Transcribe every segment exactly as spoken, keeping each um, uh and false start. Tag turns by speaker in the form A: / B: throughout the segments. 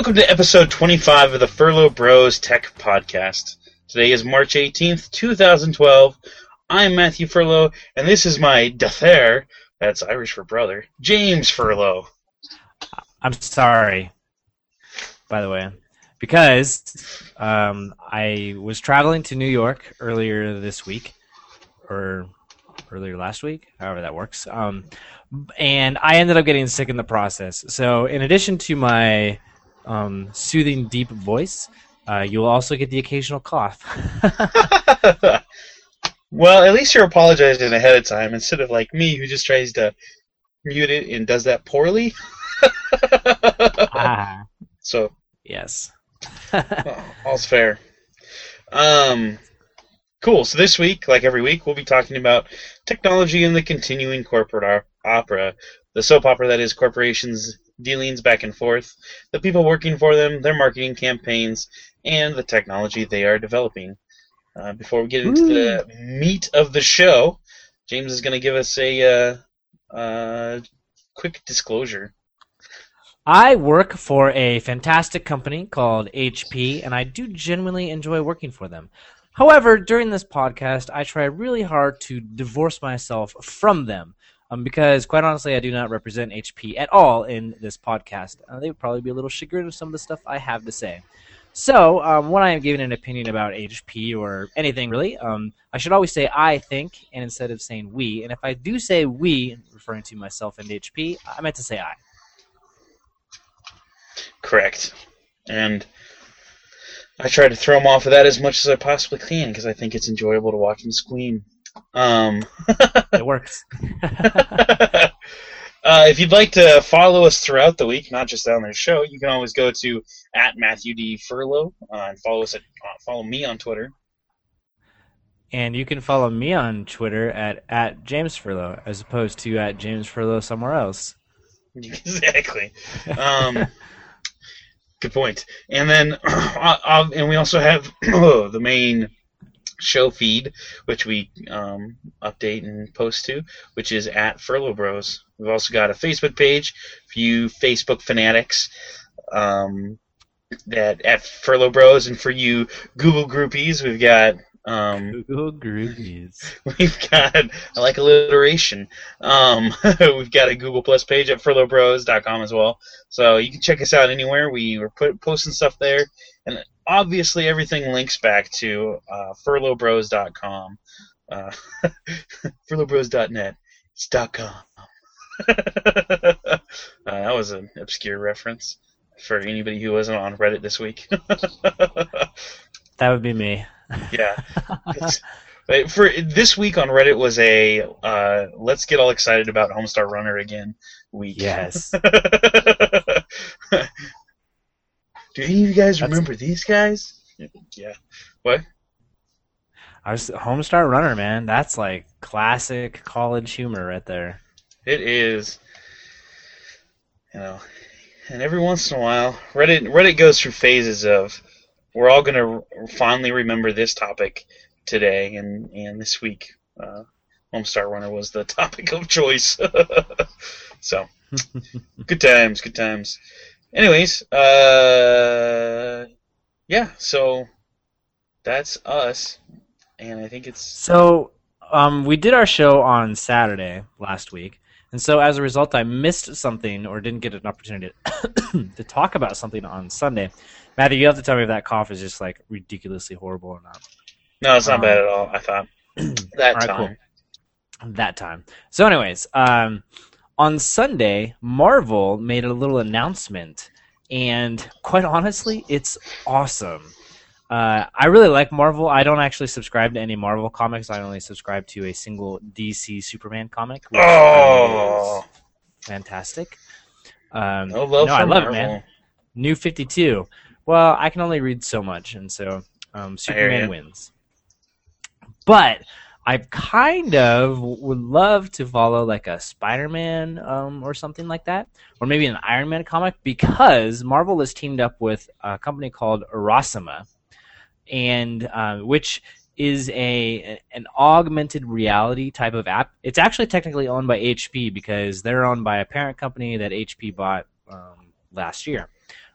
A: Welcome to episode twenty-five of the Furlough Bros Tech Podcast. Today is March eighteenth, twenty twelve. I'm Matthew Furlough, and this is my dathair, that's Irish for brother, James Furlough.
B: I'm sorry, by the way, because um, I was traveling to New York earlier this week, or earlier last week, however that works, um, and I ended up getting sick in the process. So in addition to my um, soothing, deep voice, uh, you'll also get the occasional cough.
A: Well, at least you're apologizing ahead of time instead of like me who just tries to mute it and does that poorly.
B: ah,
A: so
B: yes.
A: well, all's fair. Um, cool. So this week, like every week, we'll be talking about technology and the continuing corporate opera, the soap opera that is corporations' dealings back and forth, the people working for them, their marketing campaigns, and the technology they are developing. Uh, before we get into
B: Ooh.
A: the meat of the show, James is going to give us a uh, uh, quick disclosure.
B: I work for a fantastic company called H P, and I do genuinely enjoy working for them. However, during this podcast, I try really hard to divorce myself from them, um, because, quite honestly, I do not represent H P at all in this podcast. Uh, they would probably be a little chagrined with some of the stuff I have to say. So, um, when I am giving an opinion about H P or anything really, um, I should always say I think, and instead of saying we. And if I do say we, referring to myself and H P, I meant to say I.
A: Correct. And I try to throw them off of that as much as I possibly can because I think it's enjoyable to watch them scream. Um,
B: it works.
A: Uh, if you'd like to follow us throughout the week, not just on their show, you can always go to at Matthew D. Furlough uh, and follow us at uh, follow me on Twitter.
B: And you can follow me on Twitter at, at James Furlough as opposed to at James Furlough somewhere else.
A: Exactly. Um, good point. And then, uh, uh, and we also have the main show feed, which we um, update and post to, which is at Furlough Bros. We've also got a Facebook page for you Facebook fanatics, um, that at Furlough Bros, and for you Google groupies, we've got um,
B: Google groupies.
A: We've got, I like alliteration. Um, we've got a Google Plus page at furlough bros dot com as well, so you can check us out anywhere. We were put, posting stuff there, and obviously everything links back to uh, furlough bros dot com, uh, furlough bros dot net. It's .com. uh, that was an obscure reference for anybody who wasn't on Reddit this week.
B: That would be me.
A: Yeah. But for this week on Reddit was a uh, let's get all excited about Homestar Runner again week.
B: Yes.
A: Do any of you guys
B: That's...
A: remember these guys? Yeah. What?
B: I was Homestar Runner, man. That's like classic college humor right there.
A: It is. You know, and every once in a while, Reddit Reddit goes through phases of we're all going to fondly remember this topic today, and, and this week, uh, Homestar Runner was the topic of choice. So, good times, good times. Anyways, uh, yeah, so that's us, and I think it's...
B: So, um, we did our show on Saturday last week, and so as a result, I missed something or didn't get an opportunity to talk about something on Sunday. Matthew, you have to tell me if that cough is just like ridiculously horrible or not.
A: No, it's not
B: um,
A: bad at all, I thought. That
B: right,
A: time.
B: Cool. That time. So anyways, um, on Sunday, Marvel made a little announcement, and quite honestly, it's awesome. Uh, I really like Marvel. I don't actually subscribe to any Marvel comics. I only subscribe to a single D C Superman comic, which
A: Oh!
B: is fantastic. Um,
A: No love
B: no,
A: for
B: I love
A: Marvel.
B: it, man. New fifty-two. Well, I can only read so much, and so um, Superman wins. But I kind of would love to follow like a Spider-Man um, or something like that, or maybe an Iron Man comic, because Marvel has teamed up with a company called Arasima, and uh, which is a an augmented reality type of app. It's actually technically owned by H P because they're owned by a parent company that H P bought um, last year.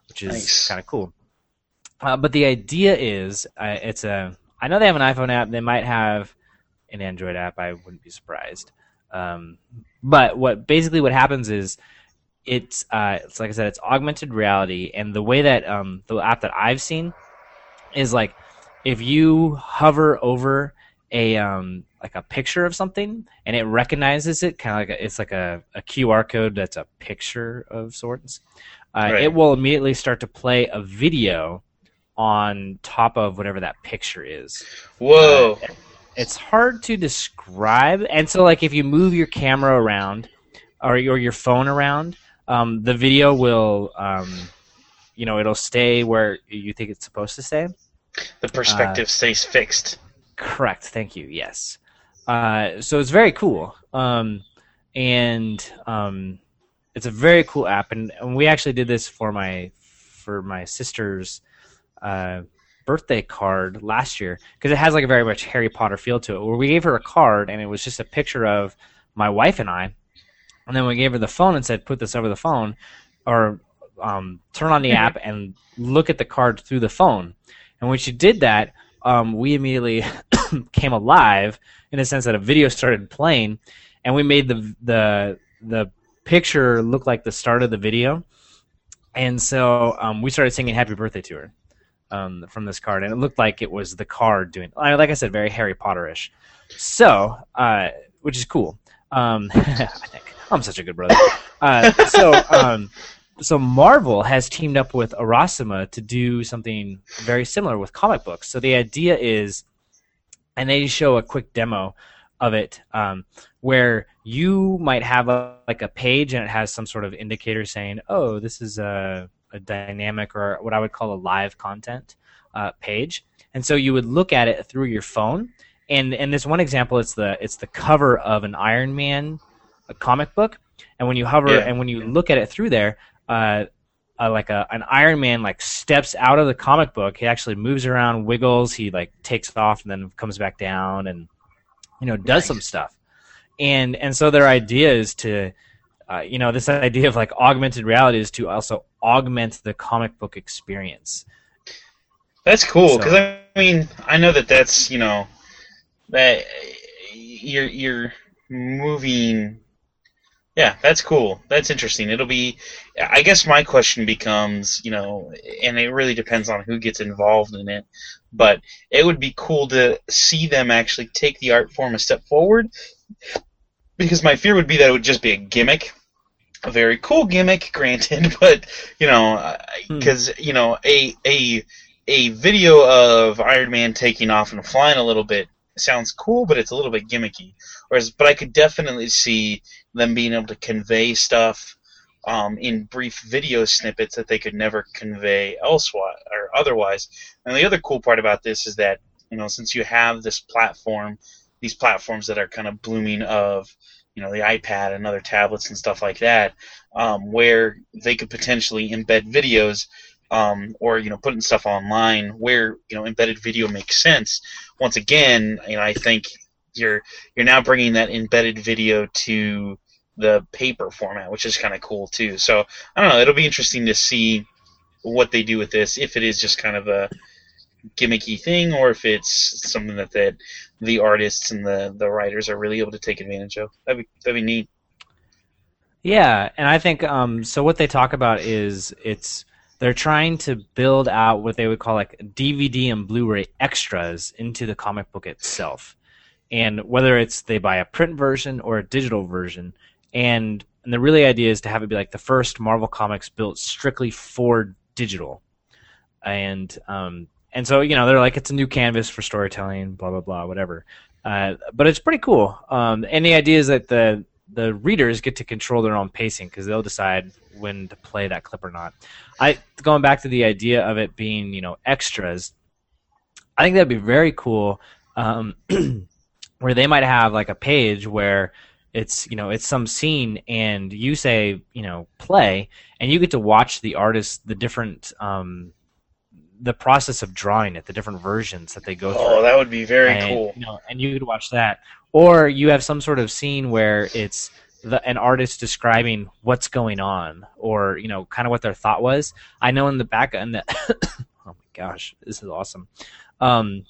B: which is
A: Nice.
B: kind of cool. Uh, but the idea is, uh, it's a. I know they have an iPhone app. They might have an Android app. I wouldn't be surprised. Um, but what basically what happens is, it's uh, it's like I said, it's augmented reality, and the way that um, the app that I've seen is like if you hover over a um, like a picture of something and it recognizes it, kind of like a, it's like a, a Q R code that's a picture of sorts. Uh,
A: Right.
B: It will immediately start to play a video on top of whatever that picture is.
A: Whoa.
B: Uh, it's hard to describe, and so like if you move your camera around or your your phone around, um, the video will, um, you know, it'll stay where you think it's supposed to stay.
A: The perspective uh, stays fixed.
B: Correct. Thank you. Yes. Uh, so it's very cool, um, and um, it's a very cool app, and, and we actually did this for my for my sister's uh, birthday card last year because it has like a very much Harry Potter feel to it. Where we gave her a card, and it was just a picture of my wife and I, and then we gave her the phone and said, "Put this over the phone," or um, turn on the app and look at the card through the phone. And when she did that, um, we immediately came alive in the sense that a video started playing, and we made the the the picture look like the start of the video. And so um, we started singing "Happy Birthday" to her um, from this card, and it looked like it was the card doing, like I said, very Harry Potter-ish. So, uh, which is cool. Um, I think I'm such a good brother. Uh, so. Um, So Marvel has teamed up with Aurasima to do something very similar with comic books. So the idea is, and they show a quick demo of it, um, where you might have a, like a page and it has some sort of indicator saying, "Oh, this is a, a dynamic or what I would call a live content uh, page." And so you would look at it through your phone. And in this one example, it's the it's the cover of an Iron Man a comic book, and when you hover
A: Yeah.
B: and when you look at it through there. Uh, uh, like a an Iron Man like steps out of the comic book. He actually moves around, wiggles. He like takes off and then comes back down, and you know does
A: Nice.
B: some stuff. And and so their idea is to, uh, you know, this idea of like augmented reality is to also augment the comic book experience.
A: That's cool because
B: So-
A: I mean I know that that's you know that you're you're moving. Yeah, that's cool. That's interesting. It'll be, I guess my question becomes, you know, and it really depends on who gets involved in it, but it would be cool to see them actually take the art form a step forward, because my fear would be that it would just be a gimmick, a very cool gimmick, granted, but, you know, because, you know, a, a, a video of Iron Man taking off and flying a little bit sounds cool, but it's a little bit gimmicky. Whereas, but I could definitely see them being able to convey stuff um, in brief video snippets that they could never convey elsewhere or otherwise. And the other cool part about this is that, you know, since you have this platform, these platforms that are kind of blooming of, you know, the iPad and other tablets and stuff like that, um, where they could potentially embed videos. Um, or you know, putting stuff online where you know embedded video makes sense. Once again, you know, I think you're you're now bringing that embedded video to the paper format, which is kind of cool too. So I don't know. It'll be interesting to see what they do with this. If it is just kind of a gimmicky thing, or if it's something that, that the artists and the, the writers are really able to take advantage of. That'd be that'd be neat.
B: Yeah, and I think um, so. What they talk about is it's. They're trying to build out what they would call like D V D and Blu-ray extras into the comic book itself. And whether it's they buy a print version or a digital version. And, and the really idea is to have it be like the first Marvel Comics built strictly for digital. And um, and so, you know, they're like, it's a new canvas for storytelling, blah, blah, blah, whatever. Uh, but it's pretty cool. Um, and the idea is that the the readers get to control their own pacing because they'll decide when to play that clip or not. I going back to the idea of it being, you know, extras, I think that'd be very cool, um, where they might have like a page where it's, you know, it's some scene and you say, you know, play, and you get to watch the artist, the different, um, the process of drawing it, the different versions that they go through.
A: Oh, that would be very
B: and,
A: cool.
B: You know, and you could watch that. Or you have some sort of scene where it's the, an artist describing what's going on, or you know, kind of what their thought was. I know in the back and the oh my gosh, this is awesome. Um,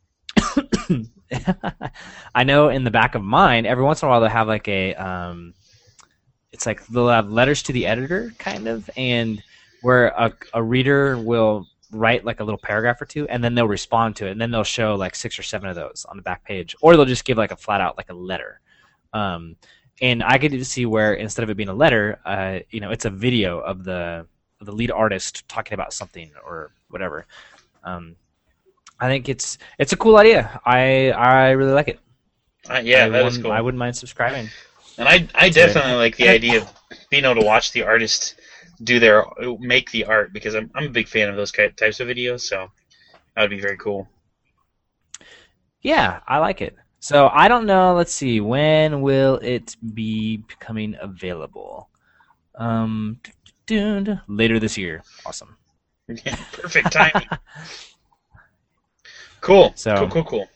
B: I know in the back of mine, every once in a while they'll have like a, um, it's like they'll have letters to the editor, kind of, and where a, a reader will write like a little paragraph or two, and then they'll respond to it, and then they'll show like six or seven of those on the back page, or they'll just give like a flat out like a letter. Um, and I get to see where instead of it being a letter, uh, you know, it's a video of the of the lead artist talking about something or whatever. Um, I think it's it's a cool idea. I I really like it.
A: Uh, yeah,
B: I
A: that is cool.
B: I wouldn't mind subscribing.
A: And I I definitely like the idea of being able to watch the artist do their make the art, because I'm I'm a big fan of those types of videos. So that would be very cool.
B: Yeah, I like it. So I don't know. Let's see. When will it be becoming available? Um, later this year. Awesome.
A: Yeah, perfect timing. Cool.
B: So,
A: cool. Cool. Cool.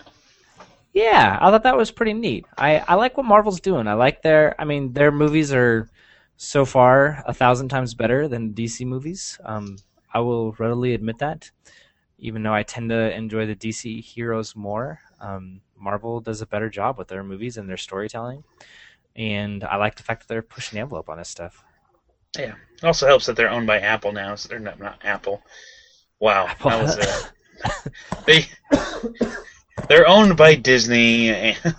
B: Yeah, I thought that was pretty neat. I, I like what Marvel's doing. I like their. I mean, their movies are so far a thousand times better than D C movies. Um, I will readily admit that, even though I tend to enjoy the D C heroes more. Um, Marvel does a better job with their movies and their storytelling, and I like the fact that they're pushing the envelope on this stuff.
A: Yeah, it also helps that they're owned by Apple now. So they're not, not Apple. Wow, Apple. That was a, they they're owned by Disney. And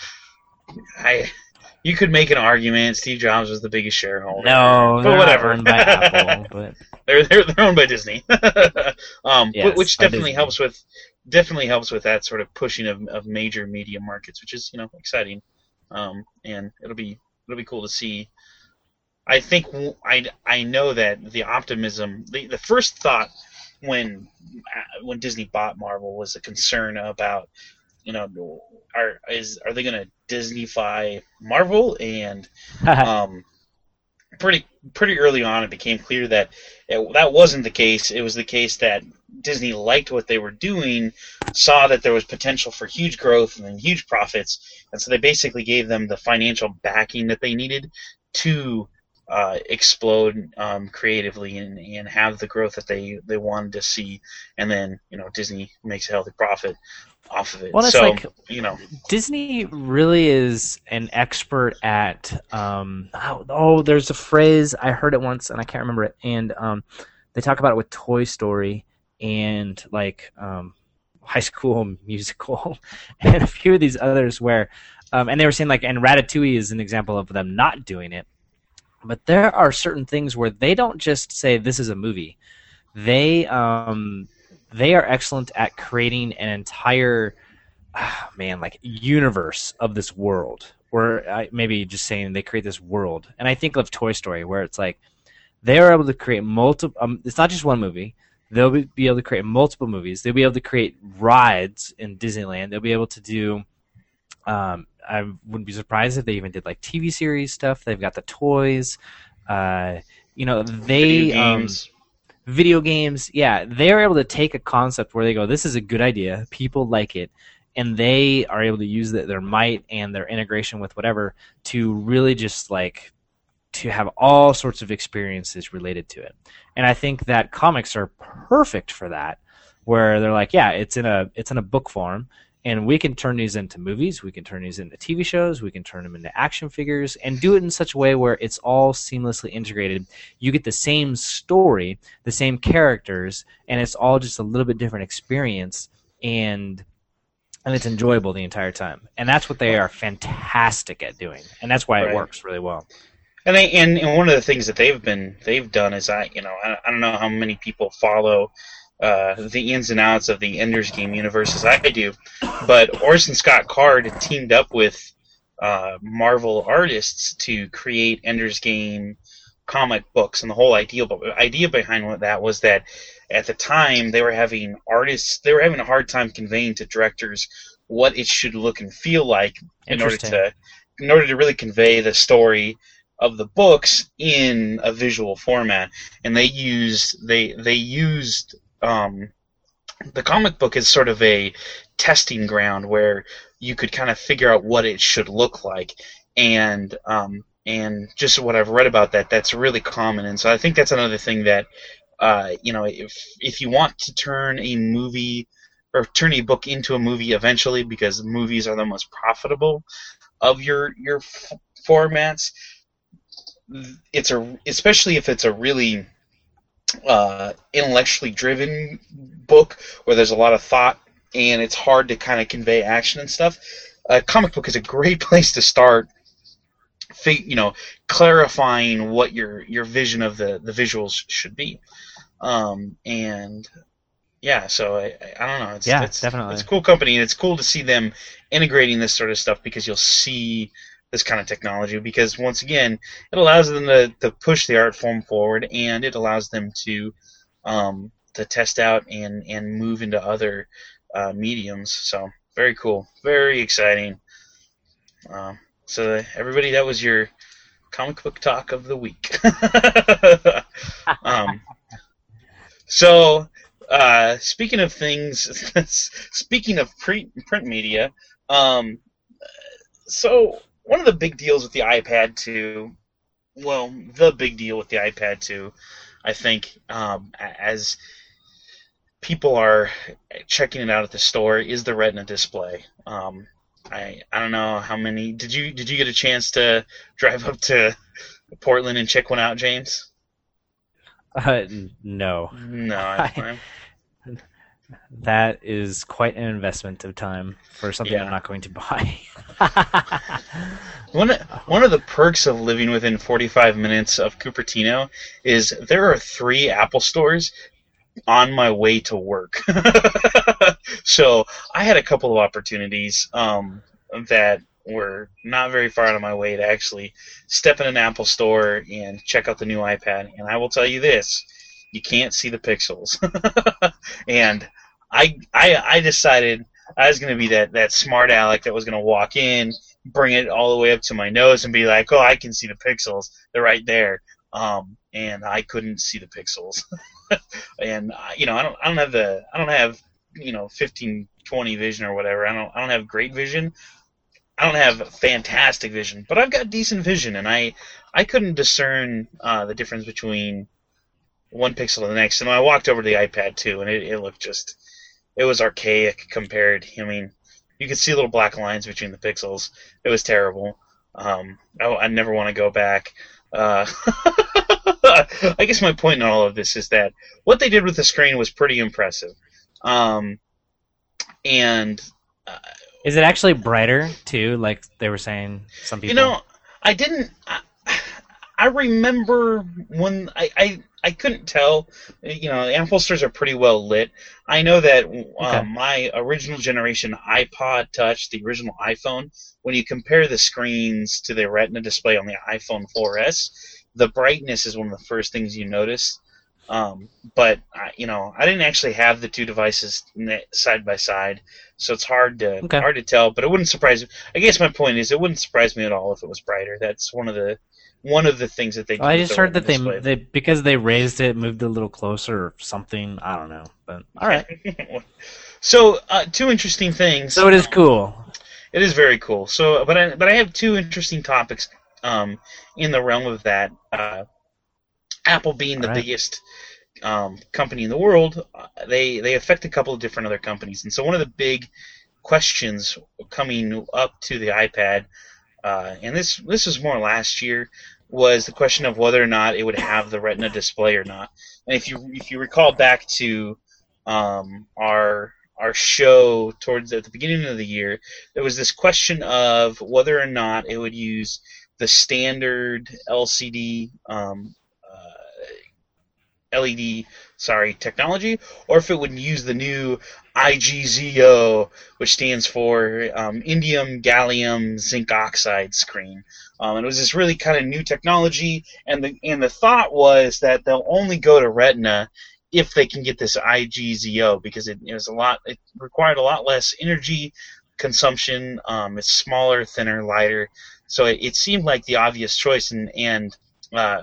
A: I. You could make an argument Steve Jobs was the biggest shareholder.
B: No,
A: but whatever.
B: Not owned by Apple, but
A: they're they're they're owned by Disney. um,
B: yes,
A: which definitely
B: Disney.
A: helps with definitely helps with that sort of pushing of, of major media markets, which is, you know, exciting. Um, and it'll be it'll be cool to see. I think I, I know that the optimism, the, the first thought when when Disney bought Marvel was a concern about, you know, are is are they going to Disneyfy Marvel? And um, pretty pretty early on, it became clear that it, that wasn't the case. It was the case that Disney liked what they were doing, saw that there was potential for huge growth and then huge profits, and so they basically gave them the financial backing that they needed to uh, explode um, creatively and, and have the growth that they, they wanted to see. And then, you know, Disney makes a healthy profit off of it.
B: Well, it's
A: so,
B: like,
A: you know,
B: Disney really is an expert at um oh, oh there's a phrase, I heard it once and I can't remember it, and um they talk about it with Toy Story and like um High School Musical and a few of these others where um and they were saying like, and Ratatouille is an example of them not doing it, but there are certain things where they don't just say this is a movie. They um They are excellent at creating an entire, oh man, like universe of this world. Or maybe just saying they create this world. And I think of Toy Story, where it's like they are able to create multiple. Um, it's not just one movie. They'll be able to create multiple movies. They'll be able to create rides in Disneyland. They'll be able to do. Um, I wouldn't be surprised if they even did like T V series stuff. They've got the toys. Uh, you know, they.
A: Video games.
B: Um, Video games, yeah, they're able to take a concept where they go, this is a good idea, people like it, and they are able to use the, their might and their integration with whatever to really just like to have all sorts of experiences related to it. And I think that comics are perfect for that, where they're like, yeah, it's in a it's in a book form, and we can turn these into movies, we can turn these into T V shows, we can turn them into action figures, and do it in such a way where it's all seamlessly integrated. You get the same story, the same characters, and it's all just a little bit different experience, and and it's enjoyable the entire time. And that's what they are fantastic at doing, and that's why
A: Right.
B: it works really well.
A: And they and, and one of the things that they've been they've done is I you know I, I don't know how many people follow uh, the ins and outs of the Ender's Game universe as I do, but Orson Scott Card had teamed up with uh, Marvel artists to create Ender's Game comic books, and the whole idea idea behind that was that at the time they were having artists they were having a hard time conveying to directors what it should look and feel like in order to in order to really convey the story of the books in a visual format, and they used they they used um, the comic book as sort of a testing ground where you could kind of figure out what it should look like. and um, and just what I've read about that, that's really common. And so I think that's another thing that uh, you know, if if you want to turn a movie or turn a book into a movie eventually, because movies are the most profitable of your your f- formats, it's a especially if it's a really uh, intellectually driven book where there's a lot of thought and it's hard to kind of convey action and stuff. A comic book is a great place to start, you know, clarifying what your your vision of the the visuals should be. Um, and yeah, so I, I, I don't know. It's,
B: Yeah,
A: it's,
B: definitely.
A: It's a cool company, and it's cool to see them integrating this sort of stuff, because you'll see this kind of technology. Because once again, it allows them to, to push the art form forward, and it allows them to um, to test out and, and move into other uh, mediums. So very cool, very exciting. Uh, so everybody, that was your comic book talk of the week. um, so. Uh, speaking of things, speaking of pre- print media, um, so one of the big deals with the iPad two, well, the big deal with the iPad two, I think, um, as people are checking it out at the store, is the Retina display. Um, I I don't know how many. Did you did you get a chance to drive up to Portland and check one out, James?
B: Uh, no.
A: No, I,
B: I, that is quite an investment of time for something
A: Yeah.
B: I'm not going to buy.
A: One one of the perks of living within forty-five minutes of Cupertino is there are three Apple stores on my way to work. So I had a couple of opportunities um, that were not very far out of my way to actually step in an Apple store and check out the new iPad. And I will tell you this, you can't see the pixels. And I, I I decided I was going to be that, that smart aleck that was going to walk in, bring it all the way up to my nose and be like, oh, I can see the pixels. They're right there. Um, and I couldn't see the pixels. And uh, you know, I don't I don't have the I don't have, you know, fifteen twenty vision or whatever. I don't I don't have great vision. I don't have fantastic vision, but I've got decent vision, and I I couldn't discern uh, the difference between one pixel and the next. And I walked over to the iPad two, and it, it looked just it was archaic compared. I mean, you could see little black lines between the pixels. It was terrible. Um, I, I never want to go back. Uh, I guess my point in all of this is that what they did with the screen was pretty impressive. Um, and uh,
B: Is it actually brighter too? Like they were saying, some people.
A: you know, I didn't. I, I remember when I, I I couldn't tell. You know, Apple stores are pretty well lit. I know that uh,
B: Okay.
A: my original generation iPod Touch, the original iPhone, when you compare the screens to the Retina display on the iPhone four S, the brightness is one of the first things you notice. Um, but I, you know, I didn't actually have the two devices ne- side by side, so it's hard to
B: Okay.
A: hard to tell. But it wouldn't surprise me. I guess my point is, it wouldn't surprise me at all if it was brighter. That's one of the one of the things that they do.
B: Well, I
A: with
B: just
A: the
B: heard that they,
A: Retina
B: they because they raised it, moved it a little closer or something. I don't know, but all right.
A: display. So, uh, two interesting things.
B: So it is cool.
A: It is very cool. So, but I but I have two interesting topics um, in the realm of that. Uh, Apple being the
B: All right.
A: biggest um, company in the world, uh, they they affect a couple of different other companies. And so one of the big questions coming up to the iPad, uh, and this this was more last year, was the question of whether or not it would have the Retina display or not. And if you if you recall back to um, our our show towards at the beginning of the year, there was this question of whether or not it would use the standard L C D um, L E D, sorry, technology, or if it would use the new I G Z O, which stands for um, indium gallium zinc oxide screen. Um, and it was this really kind of new technology, and the and the thought was that they'll only go to Retina if they can get this I G Z O, because it, it was a lot, it required a lot less energy consumption. Um, it's smaller, thinner, lighter, so it, it seemed like the obvious choice, and and uh,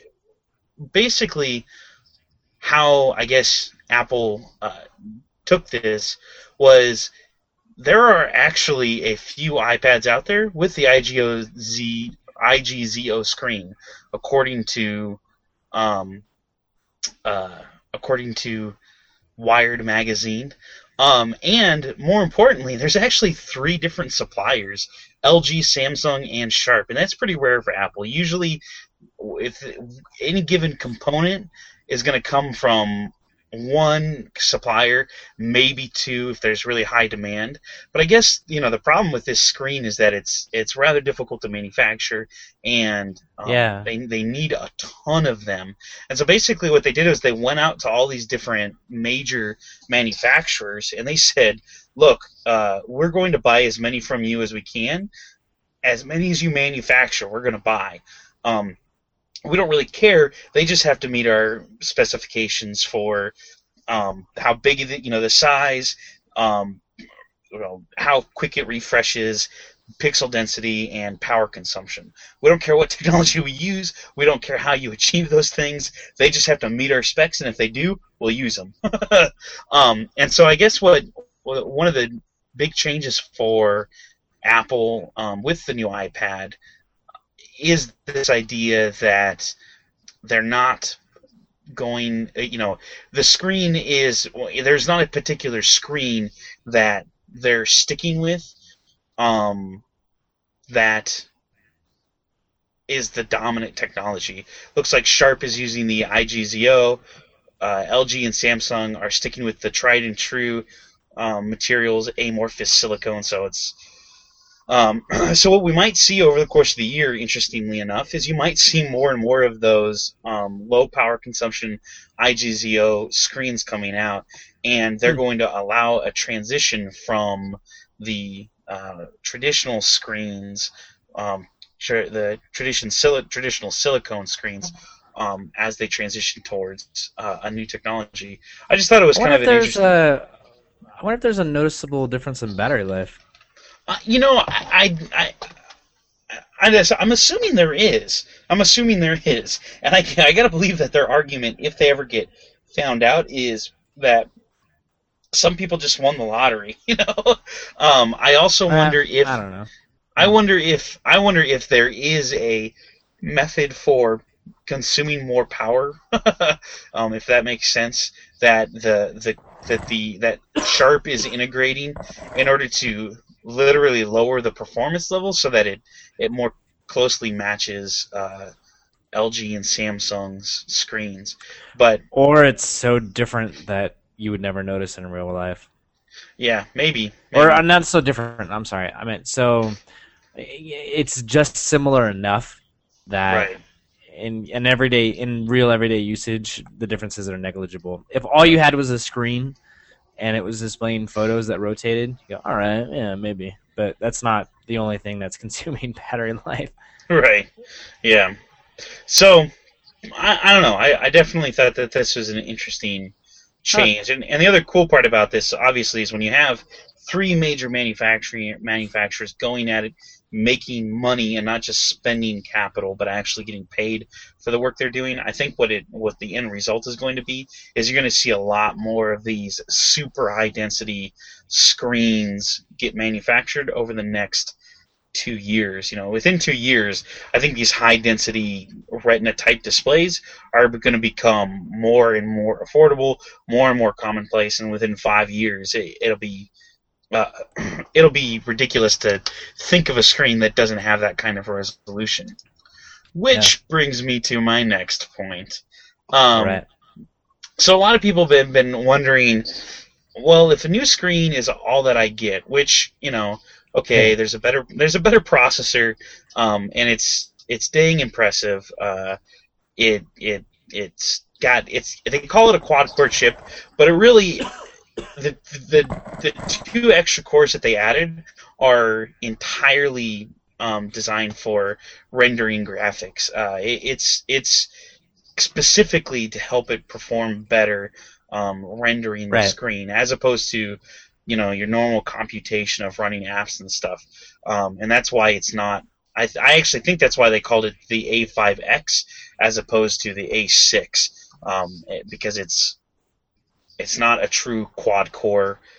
A: basically how I guess Apple uh, took this was there are actually a few iPads out there with the I G O Z I G Z O screen, according to um, uh, according to Wired magazine. Um, and more importantly, there's actually three different suppliers: L G, Samsung, and Sharp, and that's pretty rare for Apple. Usually, if any given component is going to come from one supplier, maybe two if there's really high demand. But I guess, you know, the problem with this screen is that it's it's rather difficult to manufacture, and um,
B: Yeah.
A: they they need a ton of them. And so basically what they did is they went out to all these different major manufacturers and they said, look, uh, we're going to buy as many from you as we can. As many as you manufacture, we're going to buy. Um, we don't really care. They just have to meet our specifications for um, how big it is, you know, the size, um, you know, how quick it refreshes, pixel density, and power consumption. We don't care what technology we use. We don't care how you achieve those things. They just have to meet our specs, and if they do, we'll use them. um, and so I guess what one of the big changes for Apple um, with the new iPad is this idea that they're not going, you know, the screen is, there's not a particular screen that they're sticking with um, that is the dominant technology. Looks like Sharp is using the I G Z O, uh, L G and Samsung are sticking with the tried and true um, materials, amorphous silicone, so it's Um, so what we might see over the course of the year, interestingly enough, is you might see more and more of those um, low power consumption I G Z O screens coming out, and they're going to allow a transition from the uh, traditional screens, um, tra- the tradition sil- traditional silicone screens, um, as they transition towards uh, a new technology. I just thought it was
B: I
A: kind
B: wonder
A: of
B: if
A: an
B: there's
A: interesting.
B: a. I wonder if there's a noticeable difference in battery life.
A: Uh, you know, I, I, I, I just, I'm assuming there is. I'm assuming there is, and I, I gotta believe that their argument, if they ever get found out, is that some people just won the lottery. You know, um, I also
B: Uh,
A: wonder if
B: I don't know.
A: I wonder if I wonder if there is a method for consuming more power, um, if that makes sense. That the the that the that Sharp is integrating in order to literally lower the performance level so that it it more closely matches uh, L G and Samsung's screens. But
B: Or it's so different that you would never notice in real life.
A: yeah, maybe,
B: Or uh,
A: maybe.
B: not so different. I'm sorry. I meant so. It's just similar enough that
A: Right.
B: in in everyday in real everyday usage, the differences are negligible. If all you had was a screen and it was displaying photos that rotated, you go, all right, yeah, maybe. But that's not the only thing that's consuming battery life.
A: Right. Yeah. So I, I don't know. I, I definitely thought that this was an interesting change. And and the other cool part about this, obviously, is when you have three major manufacturing manufacturers going at it, making money and not just spending capital, but actually getting paid for the work they're doing. I think what it what the end result is going to be is you're going to see a lot more of these super high density screens get manufactured over the next two years. You know, within two years, I think these high density retina type displays are going to become more and more affordable, more and more commonplace, and within five years, it, it'll be uh, it'll be ridiculous to think of a screen that doesn't have that kind of resolution. Which yeah. brings me to my next point. Um,
B: right.
A: So a lot of people have been, been wondering, well, if a new screen is all that I get, which, you know, okay,
B: Hey.
A: there's a better there's a better processor, um, and it's it's dang impressive. Uh, it it it's got it's they call it a quad core chip, but it really the the the two extra cores that they added are entirely um, designed for rendering graphics. Uh, it, it's it's specifically to help it perform better um, rendering
B: right.
A: the screen, as opposed to, you know, your normal computation of running apps and stuff. Um, and that's why it's not. I, I actually think that's why they called it the A five X as opposed to the A six, um, because it's it's not a true quad core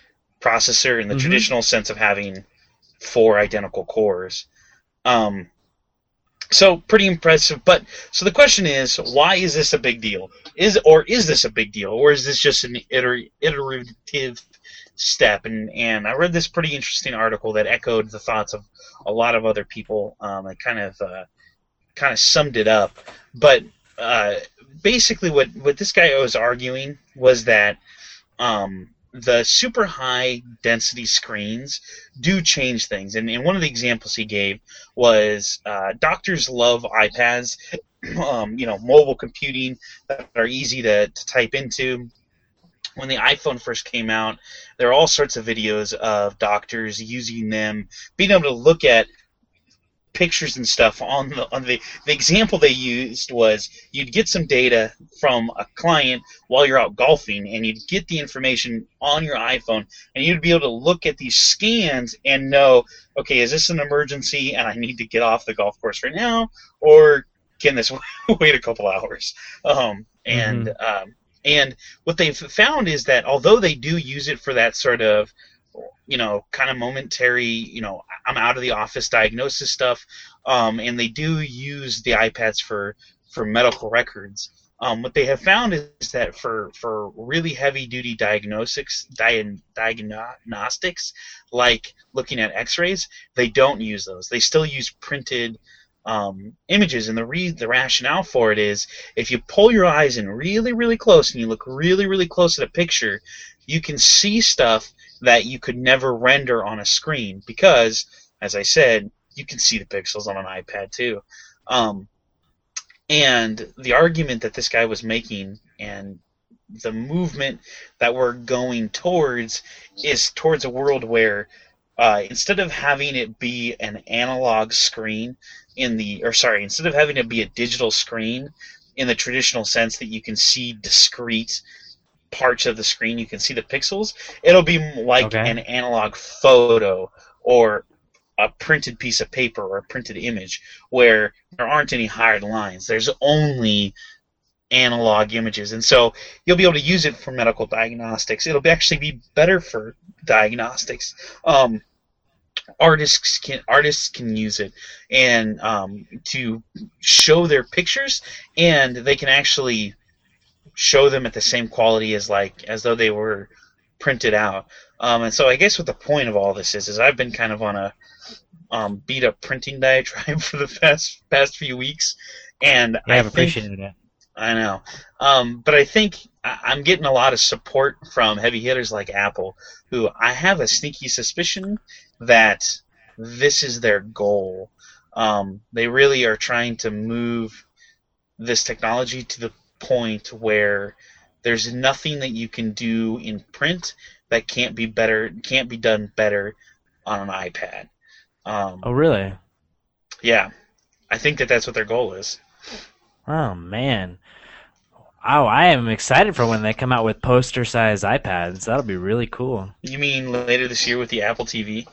A: processor in the
B: Mhm.
A: traditional sense of having four identical cores. Um, so pretty impressive. But so the question is, why is this a big deal? Is or is this a big deal, or is this just an iter- iterative step? And and I read this pretty interesting article that echoed the thoughts of a lot of other people. Um, it kind of uh, kind of summed it up. But uh, basically, what what this guy was arguing was that um, the super high density screens do change things. And, and one of the examples he gave was uh, doctors love iPads, um, you know, mobile computing that are easy to, to type into. When the iPhone first came out, there were all sorts of videos of doctors using them, being able to look at pictures and stuff on the on the the example they used was you'd get some data from a client while you're out golfing, and you'd get the information on your iPhone, and you'd be able to look at these scans and know, okay, is this an emergency and I need to get off the golf course right now, or can this wait a couple hours? Um, and
B: Mhm.
A: um, and what they've found is that although they do use it for that sort of, you know, kind of momentary, you know, I'm out of the office diagnosis stuff, um, and they do use the iPads for, for medical records. Um, what they have found is that for, for really heavy-duty diagnostics, dia- diagnostics, like looking at X-rays, they don't use those. They still use printed um, images, and the re- the rationale for it is if you pull your eyes in really, really close and you look really, really close at a picture, you can see stuff that you could never render on a screen because, as I said, you can see the pixels on an iPad too. Um, and the argument that this guy was making and the movement that we're going towards is towards a world where uh, instead of having it be an analog screen in the, or sorry, instead of having it be a digital screen in the traditional sense that you can see discrete parts of the screen, you can see the pixels, it'll be like
B: Okay.
A: an analog photo or a printed piece of paper or a printed image where there aren't any hard lines. There's only analog images, and so you'll be able to use it for medical diagnostics. It'll actually be better for diagnostics. Um, artists can artists can use it and um, to show their pictures, and they can actually show them at the same quality as like as though they were printed out. Um, and so I guess what the point of all this is is I've been kind of on a um, beat up printing diatribe for the past past few weeks, and
B: Yeah,
A: I
B: I've
A: think
B: appreciated it.
A: I know, um, but I think I- I'm getting a lot of support from heavy hitters like Apple, who I have a sneaky suspicion that this is their goal. Um, they really are trying to move this technology to the point where there's nothing that you can do in print that can't be better, can't be done better on an iPad. Um,
B: Oh, really?
A: yeah, I think that that's what their goal is.
B: Oh, man. Oh, I am excited for when they come out with poster-sized iPads. That'll be really cool.
A: You mean later this year with the Apple T V?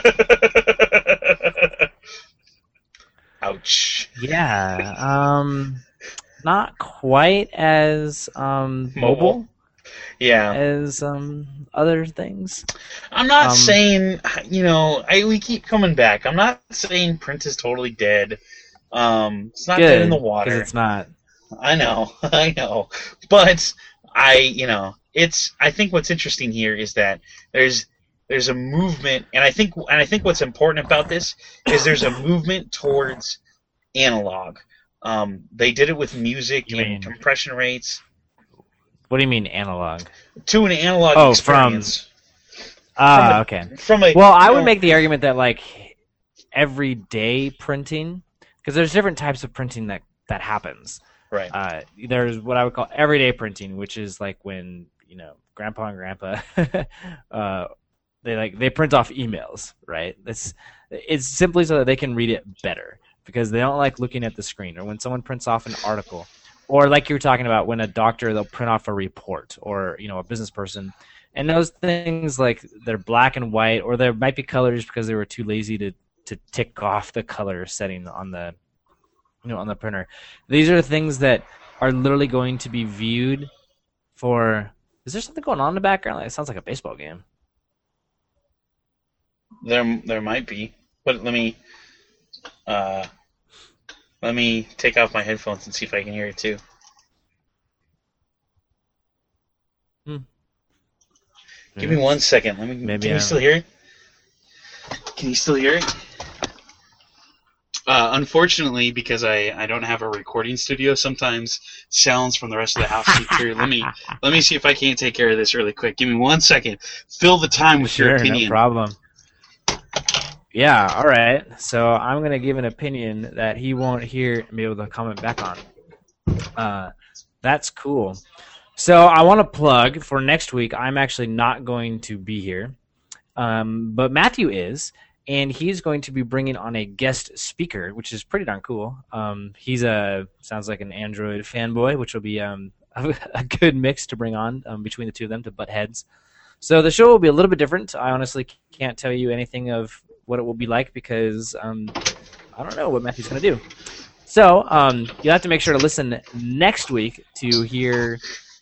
A: Ouch.
B: Yeah. Um, not quite as um mobile,
A: Mobile? Yeah.
B: as um other things.
A: I'm not
B: Um,
A: saying, you know, I, we keep coming back. I'm not saying print is totally dead. Um, it's not dead
B: Good,
A: in the
B: 'cause
A: water.
B: it's not.
A: I know, I know, but I, you know, it's. I think what's interesting here is that there's there's a movement, and I think and I think what's important about this is there's a movement towards analog. Um, they did it with music
B: You
A: and
B: mean-
A: compression rates
B: What do you mean analog?
A: to an analog
B: Oh, from-
A: experience.
B: Ah,
A: a-
B: okay.
A: From a
B: Well, I
A: you
B: would
A: know,
B: make the argument that like everyday printing, because there's different types of printing that that happens.
A: right.
B: Uh, there's what I would call everyday printing, which is like when you know grandpa and grandpa, uh, they like they print off emails, right? It's it's simply so that they can read it better because they don't like looking at the screen. Or when someone prints off an article, or like you were talking about, when a doctor they'll print off a report, or you know a business person, and those things like they're black and white, or there might be colors because they were too lazy to to tick off the color setting on the you know on the printer. These are things that are literally going to be viewed for. Is there something going on in the background? It sounds like a baseball game.
A: There, there might be. But let me, uh, let me take off my headphones and see if I can hear it too.
B: Hmm.
A: Give me one second. Let me.
B: Maybe
A: can you
B: I'm-
A: still hear it? Can you still hear it? Uh, unfortunately, because I, I don't have a recording studio, sometimes sounds from the rest of the house seep through. Let me let me see if I can't take care of this really quick. Give me one second. Fill the time with
B: Sure,
A: your
B: no
A: opinion.
B: problem. Yeah, all right. So I'm going to give an opinion that he won't hear and be able to comment back on. Uh, that's cool. So I want to plug for next week. I'm actually not going to be here, um, but Matthew is, and he's going to be bringing on a guest speaker, which is pretty darn cool. Um, he's a sounds like an Android fanboy, which will be um, a, a good mix to bring on um, between the two of them to butt heads. So the show will be a little bit different. I honestly can't tell you anything of what it will be like because um, I don't know what Matthew's going to do. So um, you'll have to make sure to listen next week to hear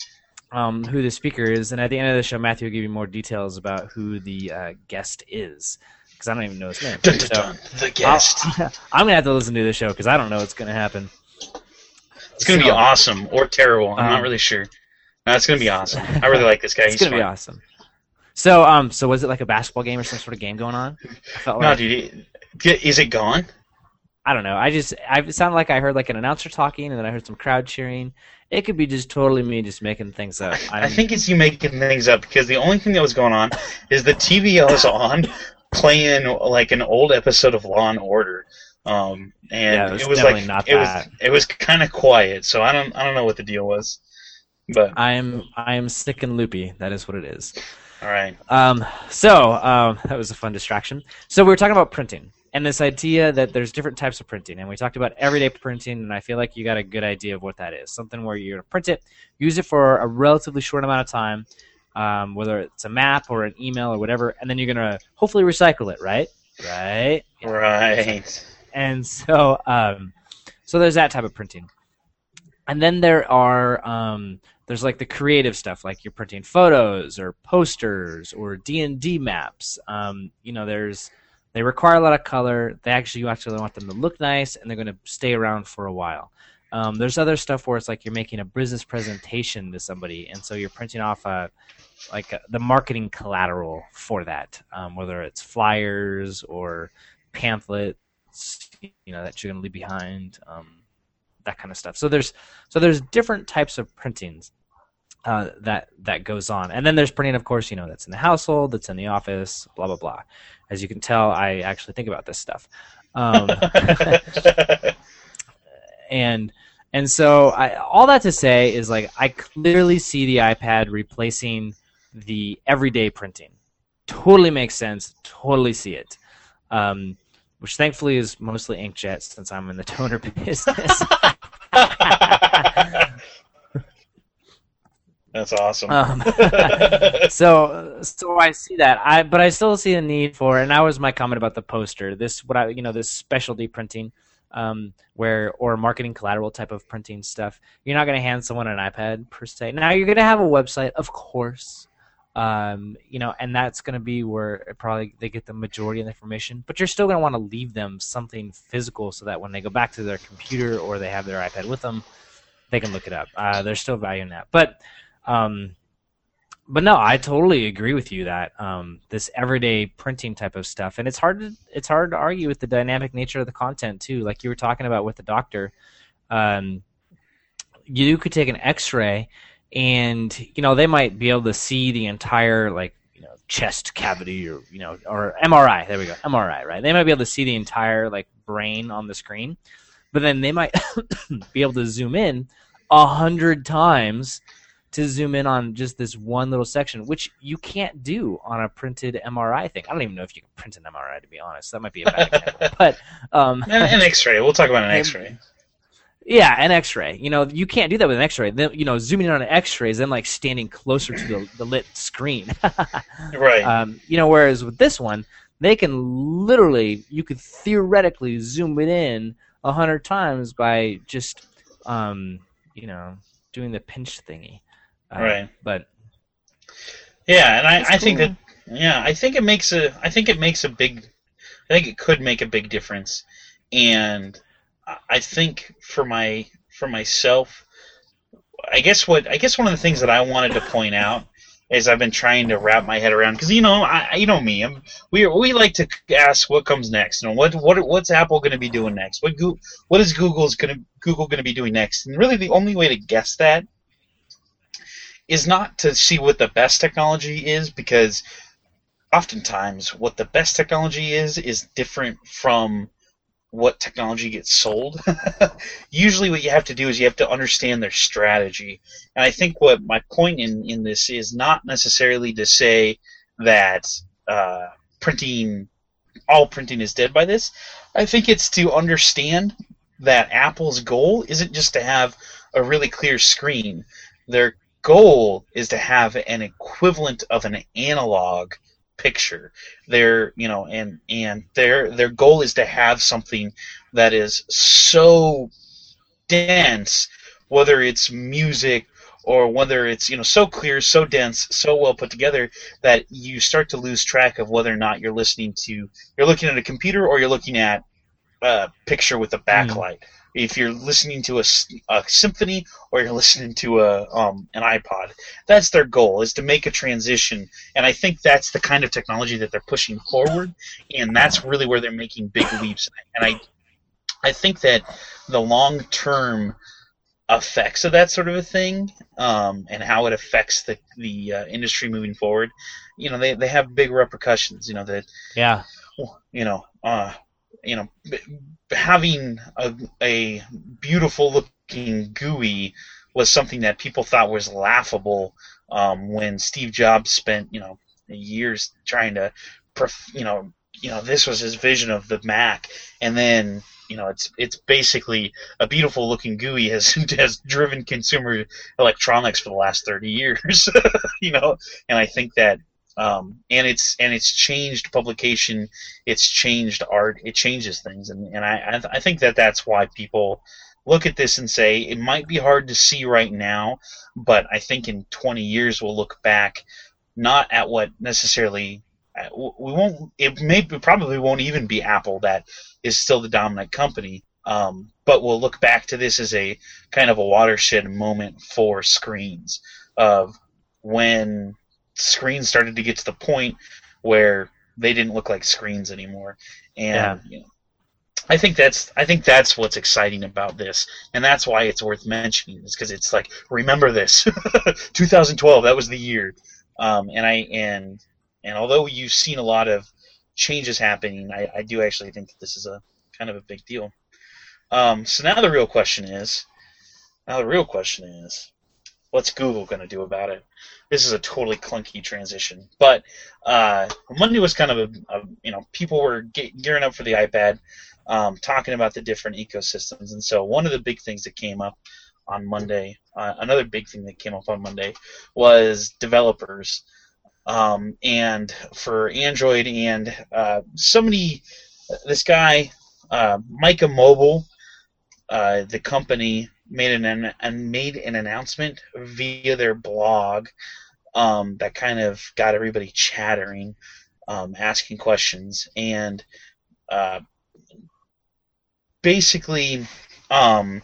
B: um, who the speaker is. And at the end of the show, Matthew will give you more details about who the uh, guest is because I don't even know his name.
A: Dun, dun,
B: So
A: dun, the guest.
B: I'll, I'm going to have to listen to the show because I don't know what's going to happen.
A: It's going to be
B: So,
A: awesome or terrible. I'm
B: um,
A: not really sure. No, it's going to be awesome. I really like this guy.
B: It's
A: He's
B: going to be
A: fun.
B: awesome. So, um, so was it like a basketball game or some sort of game going on? I felt
A: No,
B: like,
A: dude. it- Is it gone?
B: I don't know. I just, I it sounded like I heard like an announcer talking, and then I heard some crowd cheering. It could be just totally me just making things up.
A: I
B: I'm-
A: think it's you making things up because the only thing that was going on is the T V was on playing like an old episode of Law and Order, um, and
B: Yeah, it was
A: it was
B: definitely
A: like
B: not
A: it was
B: that.
A: it was kind of quiet. So I don't I don't know what the deal was, but
B: I am, I am sick and loopy. That is what it is.
A: all right.
B: Um, so um, that was a fun distraction. So we were talking about printing and this idea that there's different types of printing, and we talked about everyday printing, and I feel like you got a good idea of what that is. Something where you're gonna print it, use it for a relatively short amount of time, um, whether it's a map or an email or whatever, and then you're gonna hopefully recycle it, right? Right.
A: Right.
B: And so, um, so there's that type of printing, and then there are um, there's like the creative stuff, like you're printing photos or posters or D and D maps. Um, you know, there's they require a lot of color. They actually you actually want them to look nice, and they're going to stay around for a while. Um, there's other stuff where it's like you're making a business presentation to somebody, and so you're printing off a like a, the marketing collateral for that, um, whether it's flyers or pamphlets, you know, that you're going to leave behind, um, that kind of stuff. So there's so there's different types of printings uh, that that goes on, and then there's printing, of course, you know, that's in the household, that's in the office, blah blah blah. As you can tell, I actually think about this stuff, um, and and so I, all that to say is like I clearly see the iPad replacing the everyday printing. Totally makes sense. Totally see it. Um, which thankfully is mostly inkjet since I'm in the toner business.
A: That's awesome.
B: um, so, so I see that. I but I still see a need for, and that was my comment about the poster. This what I you know this specialty printing, um, where or marketing collateral type of printing stuff. You're not going to hand someone an iPad per se. Now you're going to have a website, of course. Um, you know, and that's going to be where it probably they get the majority of the information. But you're still going to want to leave them something physical so that when they go back to their computer or they have their iPad with them, they can look it up. Uh, there's still value in that. But, um, but no, I totally agree with you that um, this everyday printing type of stuff, and it's hard to it's hard to argue with the dynamic nature of the content too. Like you were talking about with the doctor, um, you could take an X-ray. And you know they might be able to see the entire like you know chest cavity or you know or M R I. There we go, M R I. Right? They might be able to see the entire like brain on the screen, but then they might be able to zoom in a hundred times to zoom in on just this one little section, which you can't do on a printed M R I thing. I don't even know if you can print an M R I, to be honest. That might be a bad example, but um,
A: an, an X-ray. We'll talk about an X-ray.
B: Yeah, an X-ray. You know, you can't do that with an X-ray. Then, you know, zooming in on an X-ray is then like standing closer to the, the lit screen.
A: Right.
B: Um, you know, whereas with this one, they can literally, you could theoretically zoom it in a hundred times by just, um, you know, doing the pinch thingy. Uh,
A: Right.
B: But
A: Yeah, and I,
B: That's
A: I think
B: cool.
A: that Yeah, I think it makes a. I think it makes a big. I think it could make a big difference, and I think for my for myself, I guess what I guess one of the things that I wanted to point out is I've been trying to wrap my head around because you know I you know me I'm, we we like to ask what comes next. You know what what what's Apple going to be doing next? What Go, what is Google's going to Google going to be doing next? And really, the only way to guess that is not to see what the best technology is, because oftentimes what the best technology is is different from what technology gets sold. Usually what you have to do is you have to understand their strategy. And I think what my point in, in this is not necessarily to say that uh, printing, all printing is dead by this. I think it's to understand that Apple's goal isn't just to have a really clear screen. Their goal is to have an equivalent of an analog picture. Their, you know, and and their their goal is to have something that is so dense, whether it's music or whether it's, you know, so clear, so dense, so well put together that you start to lose track of whether or not you're listening to you're looking at a computer or you're looking at a picture with a backlight. Mm. If you're listening to a, a symphony or you're listening to a um, an iPod, that's their goal, is to make a transition. And I think that's the kind of technology that they're pushing forward, and that's really where they're making big leaps. And I, I think that the long-term effects of that sort of a thing, um, and how it affects the the uh, industry moving forward, you know, they they have big repercussions. You know that.
B: Yeah.
A: You know. Uh, you know. Having a, a beautiful looking G U I was something that people thought was laughable um, when Steve Jobs spent, you know, years trying to, you know, you know, this was his vision of the Mac, and then, you know, it's it's basically a beautiful looking G U I has has driven consumer electronics for the last thirty years, you know, and I think that. Um, and it's and it's changed publication, it's changed art, it changes things, and and I I, th- I think that that's why people look at this and say it might be hard to see right now, but I think in twenty years we'll look back not at what necessarily we won't it may probably won't even be Apple that is still the dominant company, um, but we'll look back to this as a kind of a watershed moment for screens of when screens started to get to the point where they didn't look like screens anymore, and yeah. you know, I think that's I think that's what's exciting about this, and that's why it's worth mentioning. Is because it's like, remember this, twenty twelve, that was the year, um, and I and and although you've seen a lot of changes happening, I, I do actually think that this is a kind of a big deal. Um, so now the real question is, now the real question is, what's Google going to do about it? This is a totally clunky transition, but uh, Monday was kind of a, a you know, people were ge- gearing up for the iPad, um, talking about the different ecosystems, and so one of the big things that came up on Monday, uh, another big thing that came up on Monday, was developers, um, and for Android and uh, somebody, this guy, uh, Mica Mobile, uh, the company. Made an, an made an announcement via their blog um, that kind of got everybody chattering, um, asking questions, and uh, basically um,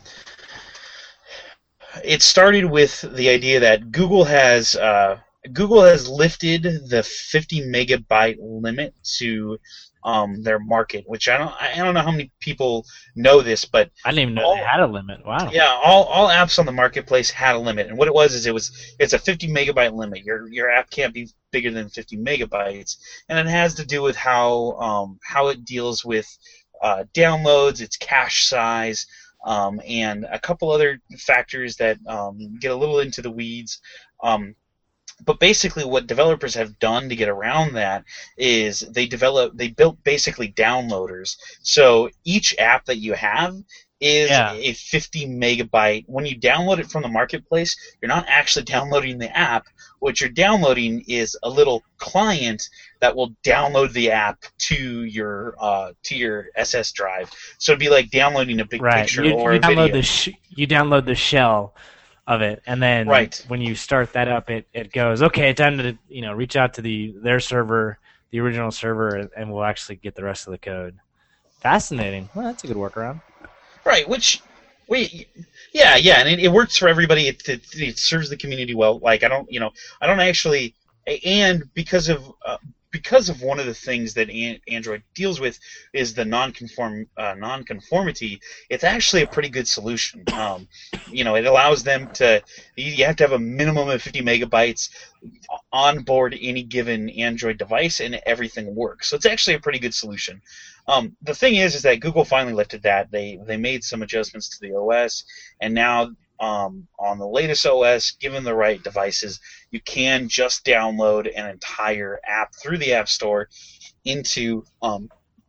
A: it started with the idea that Google has uh, Google has lifted the fifty megabyte limit to Um, their market, which I don't, I don't know how many people know this, but
B: I didn't even know all, they had a limit. Wow.
A: Yeah, all, all apps on the marketplace had a limit, and what it was is it was it's a fifty megabyte limit. Your your app can't be bigger than fifty megabytes, and it has to do with how um, how it deals with uh, downloads, its cache size, um, and a couple other factors that um, get a little into the weeds. Um, But basically, what developers have done to get around that is they develop, they built basically downloaders. So each app that you have is
B: yeah.
A: a fifty megabyte. When you download it from the marketplace, you're not actually downloading the app. What you're downloading is a little client that will download the app to your uh, to your S S drive. So it'd be like downloading a big
B: right.
A: picture
B: you,
A: or
B: you
A: a
B: download
A: video.
B: The sh- you download the shell of it, and then
A: Right.
B: when you start that up, it, it goes, okay, time to you know reach out to the their server, the original server, and we'll actually get the rest of the code. Fascinating. Well, that's a good workaround.
A: Right, which, wait, yeah, yeah, and it, it works for everybody. It, it, it serves the community well. Like, I don't, you know, I don't actually, and because of uh, because of one of the things that an, Android deals with is the non-conform uh, non-conformity. It's actually a pretty good solution. Um, you know, it allows them to. You have to have a minimum of fifty megabytes on board any given Android device, and everything works. So it's actually a pretty good solution. Um, the thing is, is that Google finally lifted that. They they made some adjustments to the O S, and now um, on the latest O S, given the right devices, you can just download an entire app through the App Store into um,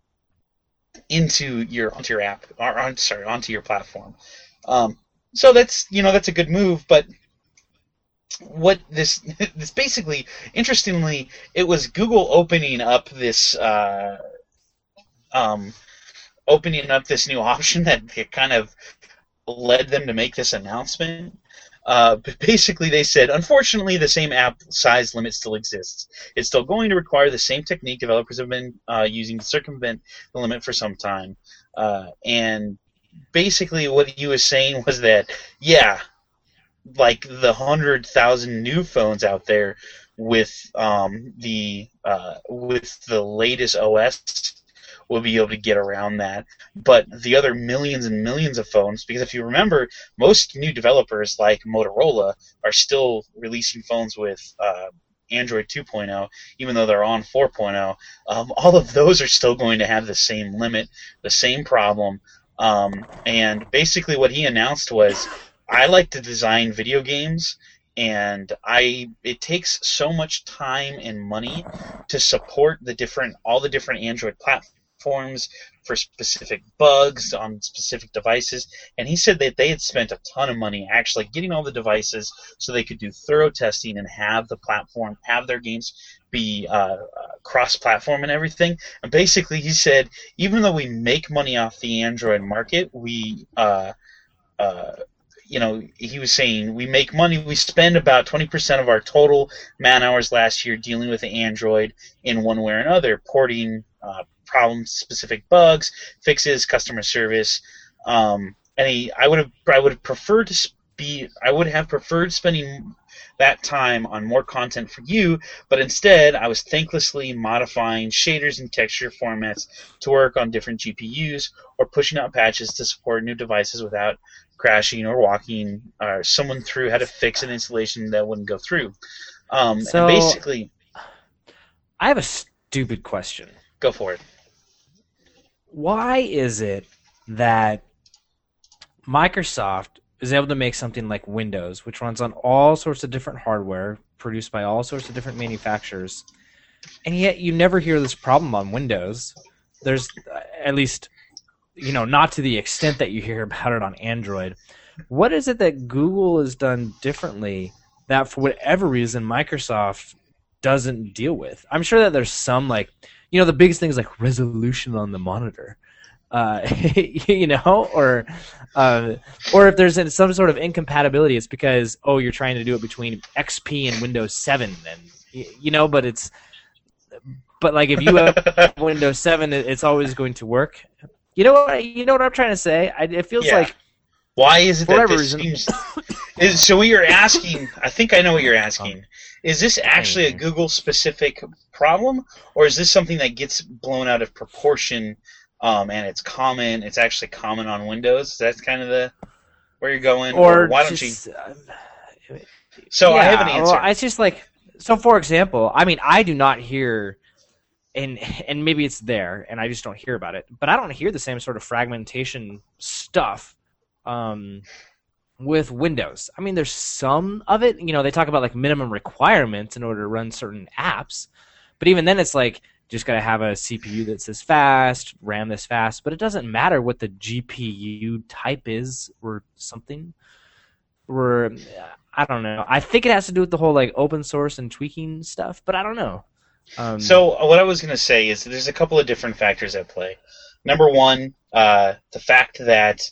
A: into your onto your app, or on, sorry, onto your platform. Um, so that's you know that's a good move, but what this this basically, interestingly, it was Google opening up this. Uh, Um, opening up this new option that it kind of led them to make this announcement. Uh, but basically, they said, unfortunately, the same app size limit still exists. It's still going to require the same technique developers have been uh, using to circumvent the limit for some time. Uh, and basically, what he was saying was that, yeah, like the hundred thousand new phones out there with um, the uh, with the latest O S. Will be able to get around that, but the other millions and millions of phones, because if you remember, most new developers like Motorola are still releasing phones with uh, Android two point oh, even though they're on four point oh. Um, all of those are still going to have the same limit, the same problem, um, and basically what he announced was, I like to design video games, and I it takes so much time and money to support the different all the different Android platforms. Forms for specific bugs on specific devices, and he said that they had spent a ton of money actually getting all the devices so they could do thorough testing and have the platform, have their games be uh, cross-platform and everything. And basically, he said, even though we make money off the Android market, we, uh, uh, you know, he was saying we make money. We spend about twenty percent of our total man hours last year dealing with Android in one way or another, porting. Uh, problems, specific bugs, fixes, customer service, um, and he, I would have, I would have preferred to be, I would have preferred spending that time on more content for you, but instead I was thanklessly modifying shaders and texture formats to work on different G P Us, or pushing out patches to support new devices without crashing or walking or someone through how to fix an installation that wouldn't go through. Um,
B: so,
A: and basically,
B: I have a stupid question.
A: Go for it.
B: Why is it that Microsoft is able to make something like Windows, which runs on all sorts of different hardware, produced by all sorts of different manufacturers, and yet you never hear this problem on Windows? There's, uh, at least, you know, not to the extent that you hear about it on Android. What is it that Google has done differently that, for whatever reason, Microsoft doesn't deal with? I'm sure that there's some, like, you know, the biggest thing is like resolution on the monitor, uh, you know, or uh, or if there's some sort of incompatibility, it's because, oh, you're trying to do it between X P and Windows seven, and you know, but it's, but like if you have Windows seven, it's always going to work. You know what? You know what I'm trying to say? I, it feels
A: yeah.
B: like.
A: Why is it that this
B: reason.
A: seems... is, so what you're asking, I think I know what you're asking. Is this actually a Google-specific problem, or is this something that gets blown out of proportion, um, and it's common, it's actually common on Windows? That's kind of the where you're going?
B: Or,
A: or why don't
B: just,
A: you...
B: Uh,
A: so
B: yeah,
A: I have an answer.
B: Well, it's just like, so for example, I mean, I do not hear... And and maybe it's there, and I just don't hear about it. But I don't hear the same sort of fragmentation stuff um, with Windows. I mean, there's some of it. You know, they talk about like minimum requirements in order to run certain apps. But even then, it's like just got to have a C P U that's this fast, RAM this fast. But it doesn't matter what the G P U type is or something. Or I don't know. I think it has to do with the whole like open source and tweaking stuff. But I don't know. Um,
A: so what I was going to say is there's a couple of different factors at play. Number one, uh, the fact that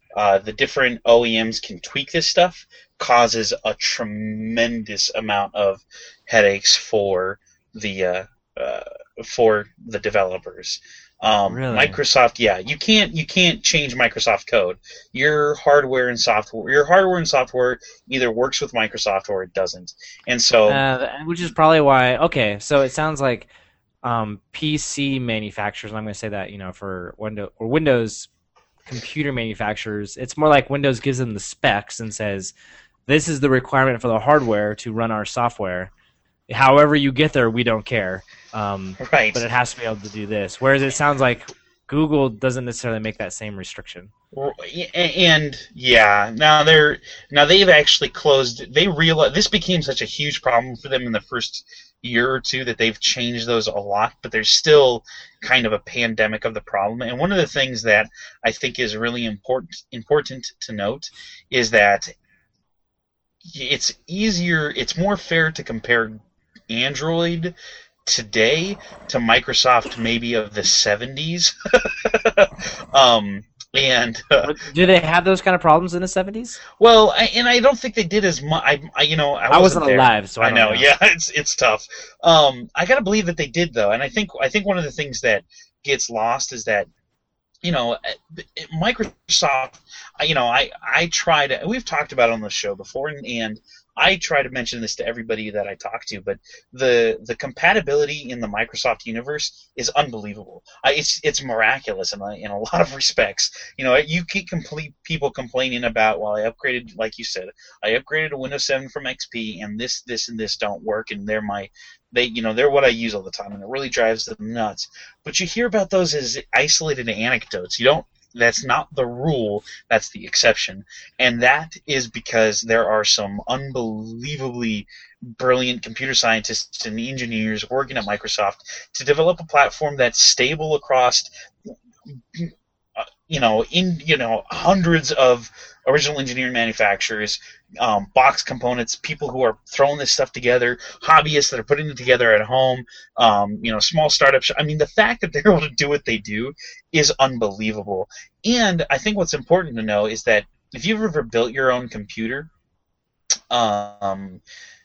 A: uh, the different O E Ms can tweak this stuff causes a tremendous amount of headaches for the uh, uh, for the developers. Um,
B: Really?
A: Microsoft, yeah, you can't you can't change Microsoft code. Your hardware and software, your hardware and software either works with Microsoft or it doesn't. And so,
B: Uh, which is probably why. Okay, so it sounds like um, P C manufacturers. I'm going to say that you know for Windows or Windows computer manufacturers, it's more like Windows gives them the specs and says, "This is the requirement for the hardware to run our software. However you get there, we don't care." Um,
A: right.
B: But it has to be able to do this. Whereas it sounds like Google doesn't necessarily make that same restriction.
A: And yeah, now they're now they've actually closed. They realize this became such a huge problem for them in the first year or two that they've changed those a lot. But there's still kind of a pandemic of the problem. And one of the things that I think is really important important to note is that it's easier, it's more fair to compare Android today to Microsoft maybe of the seventies. um, and uh,
B: do they have those kind of problems in the seventies?
A: Well, I, and I don't think they did as much. I, I, you know, I wasn't,
B: I wasn't
A: there.
B: alive, so I,
A: I
B: don't
A: know,
B: know.
A: Yeah, it's it's tough. Um, I gotta believe that they did though, and I think I think one of the things that gets lost is that, you know, Microsoft. You know, I I try to. We've talked about it on the show before, and, and I try to mention this to everybody that I talk to, but the the compatibility in the Microsoft universe is unbelievable. I, it's it's miraculous in a, in a lot of respects. You know, you keep complete people complaining about, well, I upgraded, like you said, I upgraded to Windows seven from X P, and this this and this don't work, and they're my they you know they're what I use all the time, and it really drives them nuts. But you hear about those as isolated anecdotes. You don't. That's not the rule, that's the exception. And that is because there are some unbelievably brilliant computer scientists and engineers working at Microsoft to develop a platform that's stable across, you know, in you know hundreds of original engineering manufacturers, um, box components, people who are throwing this stuff together, hobbyists that are putting it together at home, um, you know, small startups. I mean, the fact that they're able to do what they do is unbelievable. And I think what's important to know is that if you've ever built your own computer, um,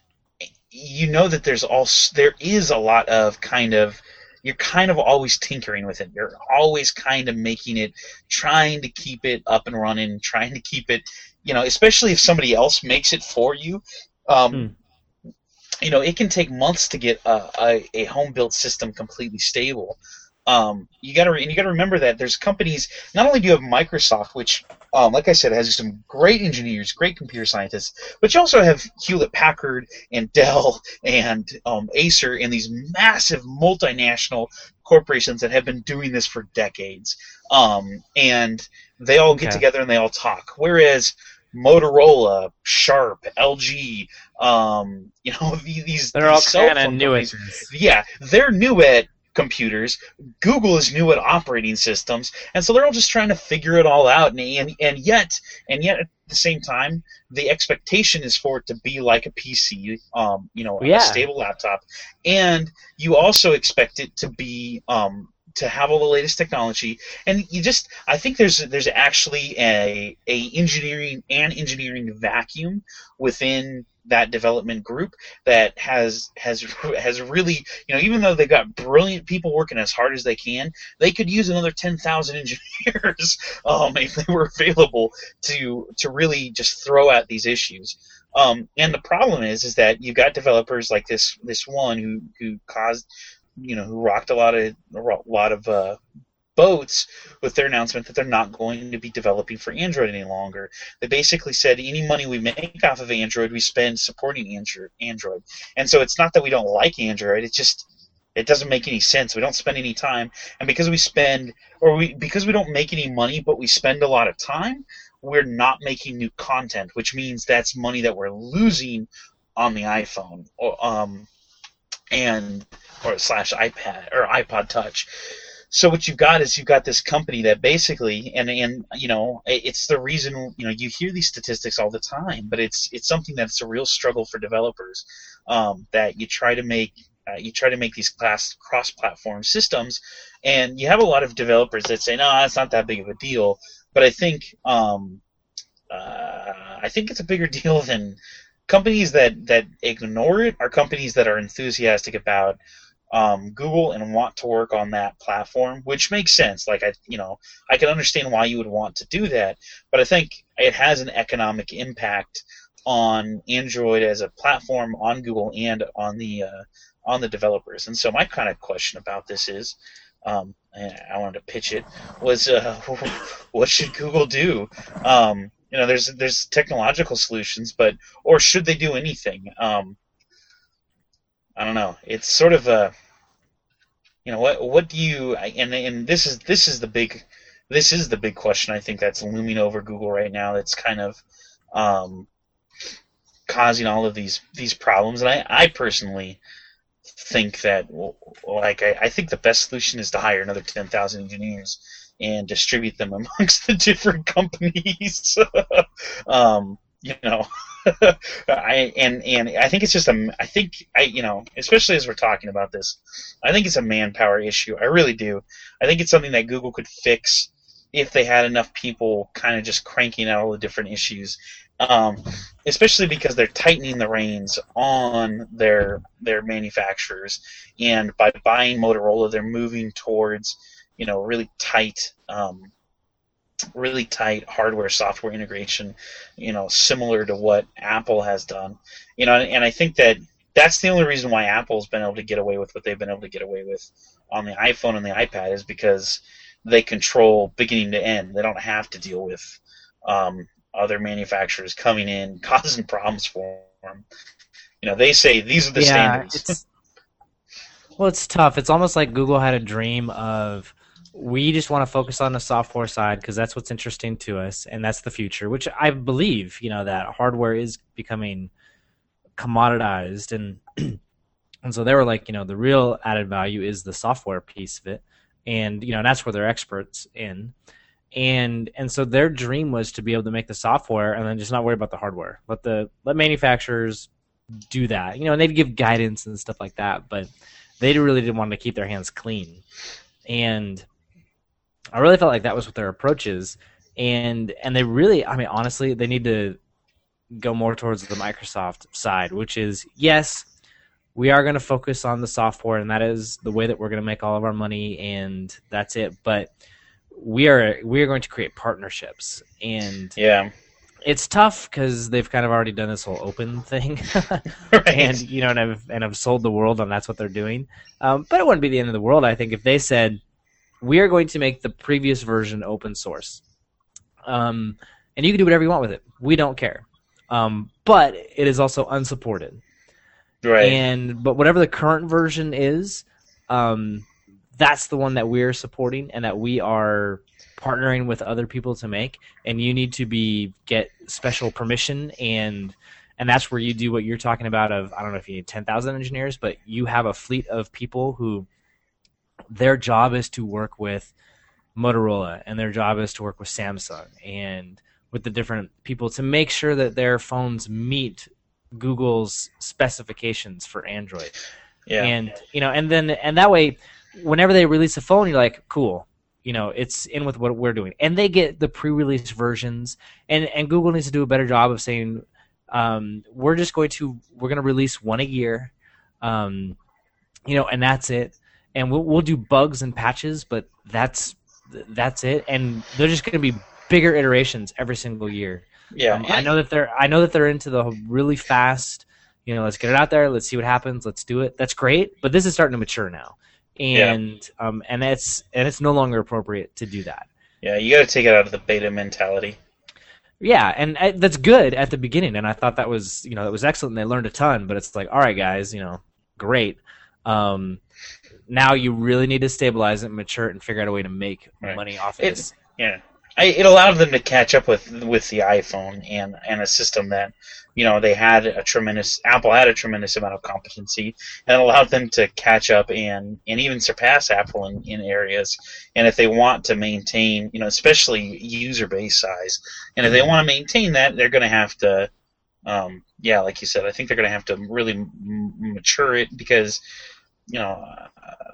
A: you know that there's also there is a lot of kind of you're kind of always tinkering with it. You're always kind of making it, trying to keep it up and running, trying to keep it, you know, especially if somebody else makes it for you. Um, hmm. You know, it can take months to get a, a, a home-built system completely stable. Um, you got to and you got to remember that there's companies. Not only do you have Microsoft, which, um, like I said, has some great engineers, great computer scientists, but you also have Hewlett Packard and Dell and um, Acer and these massive multinational corporations that have been doing this for decades. Um, and they all get
B: okay.
A: together and they all talk. Whereas Motorola, Sharp, L G, um, you know, these
B: they're
A: these
B: all kind of new at
A: yeah, they're new at computers. Google is new at operating systems, and so they're all just trying to figure it all out. And and, and yet and yet at the same time, the expectation is for it to be like a P C, um, you know,
B: yeah.
A: a stable laptop, and you also expect it to be um, to have all the latest technology. And you just, I think there's there's actually a a engineering and engineering vacuum within that development group that has has has really, you know, even though they've got brilliant people working as hard as they can, they could use another ten thousand engineers um, if they were available to to really just throw at these issues. Um, and the problem is is that you've got developers like this this one who who caused, you know, who rocked a lot of a lot of uh, boats with their announcement that they're not going to be developing for Android any longer. They basically said any money we make off of Android, we spend supporting Android. And so it's not that we don't like Android, it's just it doesn't make any sense. We don't spend any time, and because we spend or we because we don't make any money but we spend a lot of time, we're not making new content, which means that's money that we're losing on the iPhone or um and or slash iPad or iPod Touch. So what you've got is you've got this company that basically, and and you know, it's the reason, you know, you hear these statistics all the time, but it's it's something that's a real struggle for developers, um, that you try to make uh, you try to make these class cross-platform systems, and you have a lot of developers that say, no, it's not that big of a deal. but I think um, uh, I think it's a bigger deal than companies that that ignore it are companies that are enthusiastic about um, Google and want to work on that platform, which makes sense. Like I, you know, I can understand why you would want to do that, but I think it has an economic impact on Android as a platform, on Google, and on the uh, on the developers. And so my kind of question about this is, um, and I wanted to pitch it, was uh, what should Google do? Um, you know, there's there's technological solutions, but or should they do anything? Um, I don't know. It's sort of a, you know, what what do you and and this is this is the big this is the big question I think that's looming over Google right now. That's kind of um, causing all of these these problems. And I, I personally think that, like, I, I think the best solution is to hire another ten thousand engineers and distribute them amongst the different companies. um, you know, I and and I think it's just a. I think I you know, especially as we're talking about this, I think it's a manpower issue. I really do. I think it's something that Google could fix if they had enough people kind of just cranking out all the different issues. Um, especially because they're tightening the reins on their their manufacturers, and by buying Motorola, they're moving towards, you know, really tight, um, really tight hardware software integration, you know, similar to what Apple has done, you know, and I think that that's the only reason why Apple's been able to get away with what they've been able to get away with on the iPhone and the iPad is because they control beginning to end. They don't have to deal with um, other manufacturers coming in causing problems for them. You know, they say these are the
B: yeah,
A: standards.
B: It's, well, it's tough. It's almost like Google had a dream of, we just want to focus on the software side because that's what's interesting to us, and that's the future, which I believe, you know, that hardware is becoming commoditized, and and so they were like, you know, the real added value is the software piece of it, and, you know, and that's where they're experts in. And and so their dream was to be able to make the software and then just not worry about the hardware. Let the let manufacturers do that. You know, and they'd give guidance and stuff like that, but they really didn't want to keep their hands clean. And I really felt like that was what their approach is. And and they really, I mean, honestly, they need to go more towards the Microsoft side, which is, yes, we are going to focus on the software, and that is the way that we're going to make all of our money, and that's it. But we are we are going to create partnerships, and
A: yeah,
B: it's tough because they've kind of already done this whole open thing,
A: right.
B: and you know, and have and have sold the world on that's what they're doing. Um, but it wouldn't be the end of the world, I think, if they said we are going to make the previous version open source, um, and you can do whatever you want with it. We don't care, um, but it is also unsupported,
A: right?
B: And but whatever the current version is. Um, That's the one that we're supporting and that we are partnering with other people to make. And you need to be get special permission, and and that's where you do what you're talking about. Of I don't know if you need ten thousand engineers, but you have a fleet of people who their job is to work with Motorola, and their job is to work with Samsung and with the different people to make sure that their phones meet Google's specifications for Android.
A: Yeah.
B: And you know, and then and that way, whenever they release a phone, you're like, cool, you know, it's in with what we're doing. And they get the pre-release versions, and, and Google needs to do a better job of saying, um, we're just going to, we're going to release one a year, um, you know, and that's it. And we'll, we'll do bugs and patches, but that's, that's it. And they're just going to be bigger iterations every single year.
A: Yeah.
B: Um, I know that they're, I know that they're into the really fast, you know, let's get it out there. Let's see what happens. Let's do it. That's great. But this is starting to mature now. And yeah. um and it's and it's no longer appropriate to do that.
A: Yeah, you got to take it out of the beta mentality.
B: Yeah, and uh, that's good at the beginning, and I thought that was you know that was excellent. And they learned a ton, but it's like, all right, guys, you know, great. Um, now you really need to stabilize it, and mature it, and figure out a way to make right. money off of
A: it.
B: This.
A: Yeah, I, it allowed them to catch up with with the iPhone and and a system that. You know, they had a tremendous, Apple had a tremendous amount of competency, and allowed them to catch up and, and even surpass Apple in, in areas. And if they want to maintain, you know, especially user base size, and if they want to maintain that, they're going to have to, um, yeah, like you said, I think they're going to have to really m- mature it because, you know,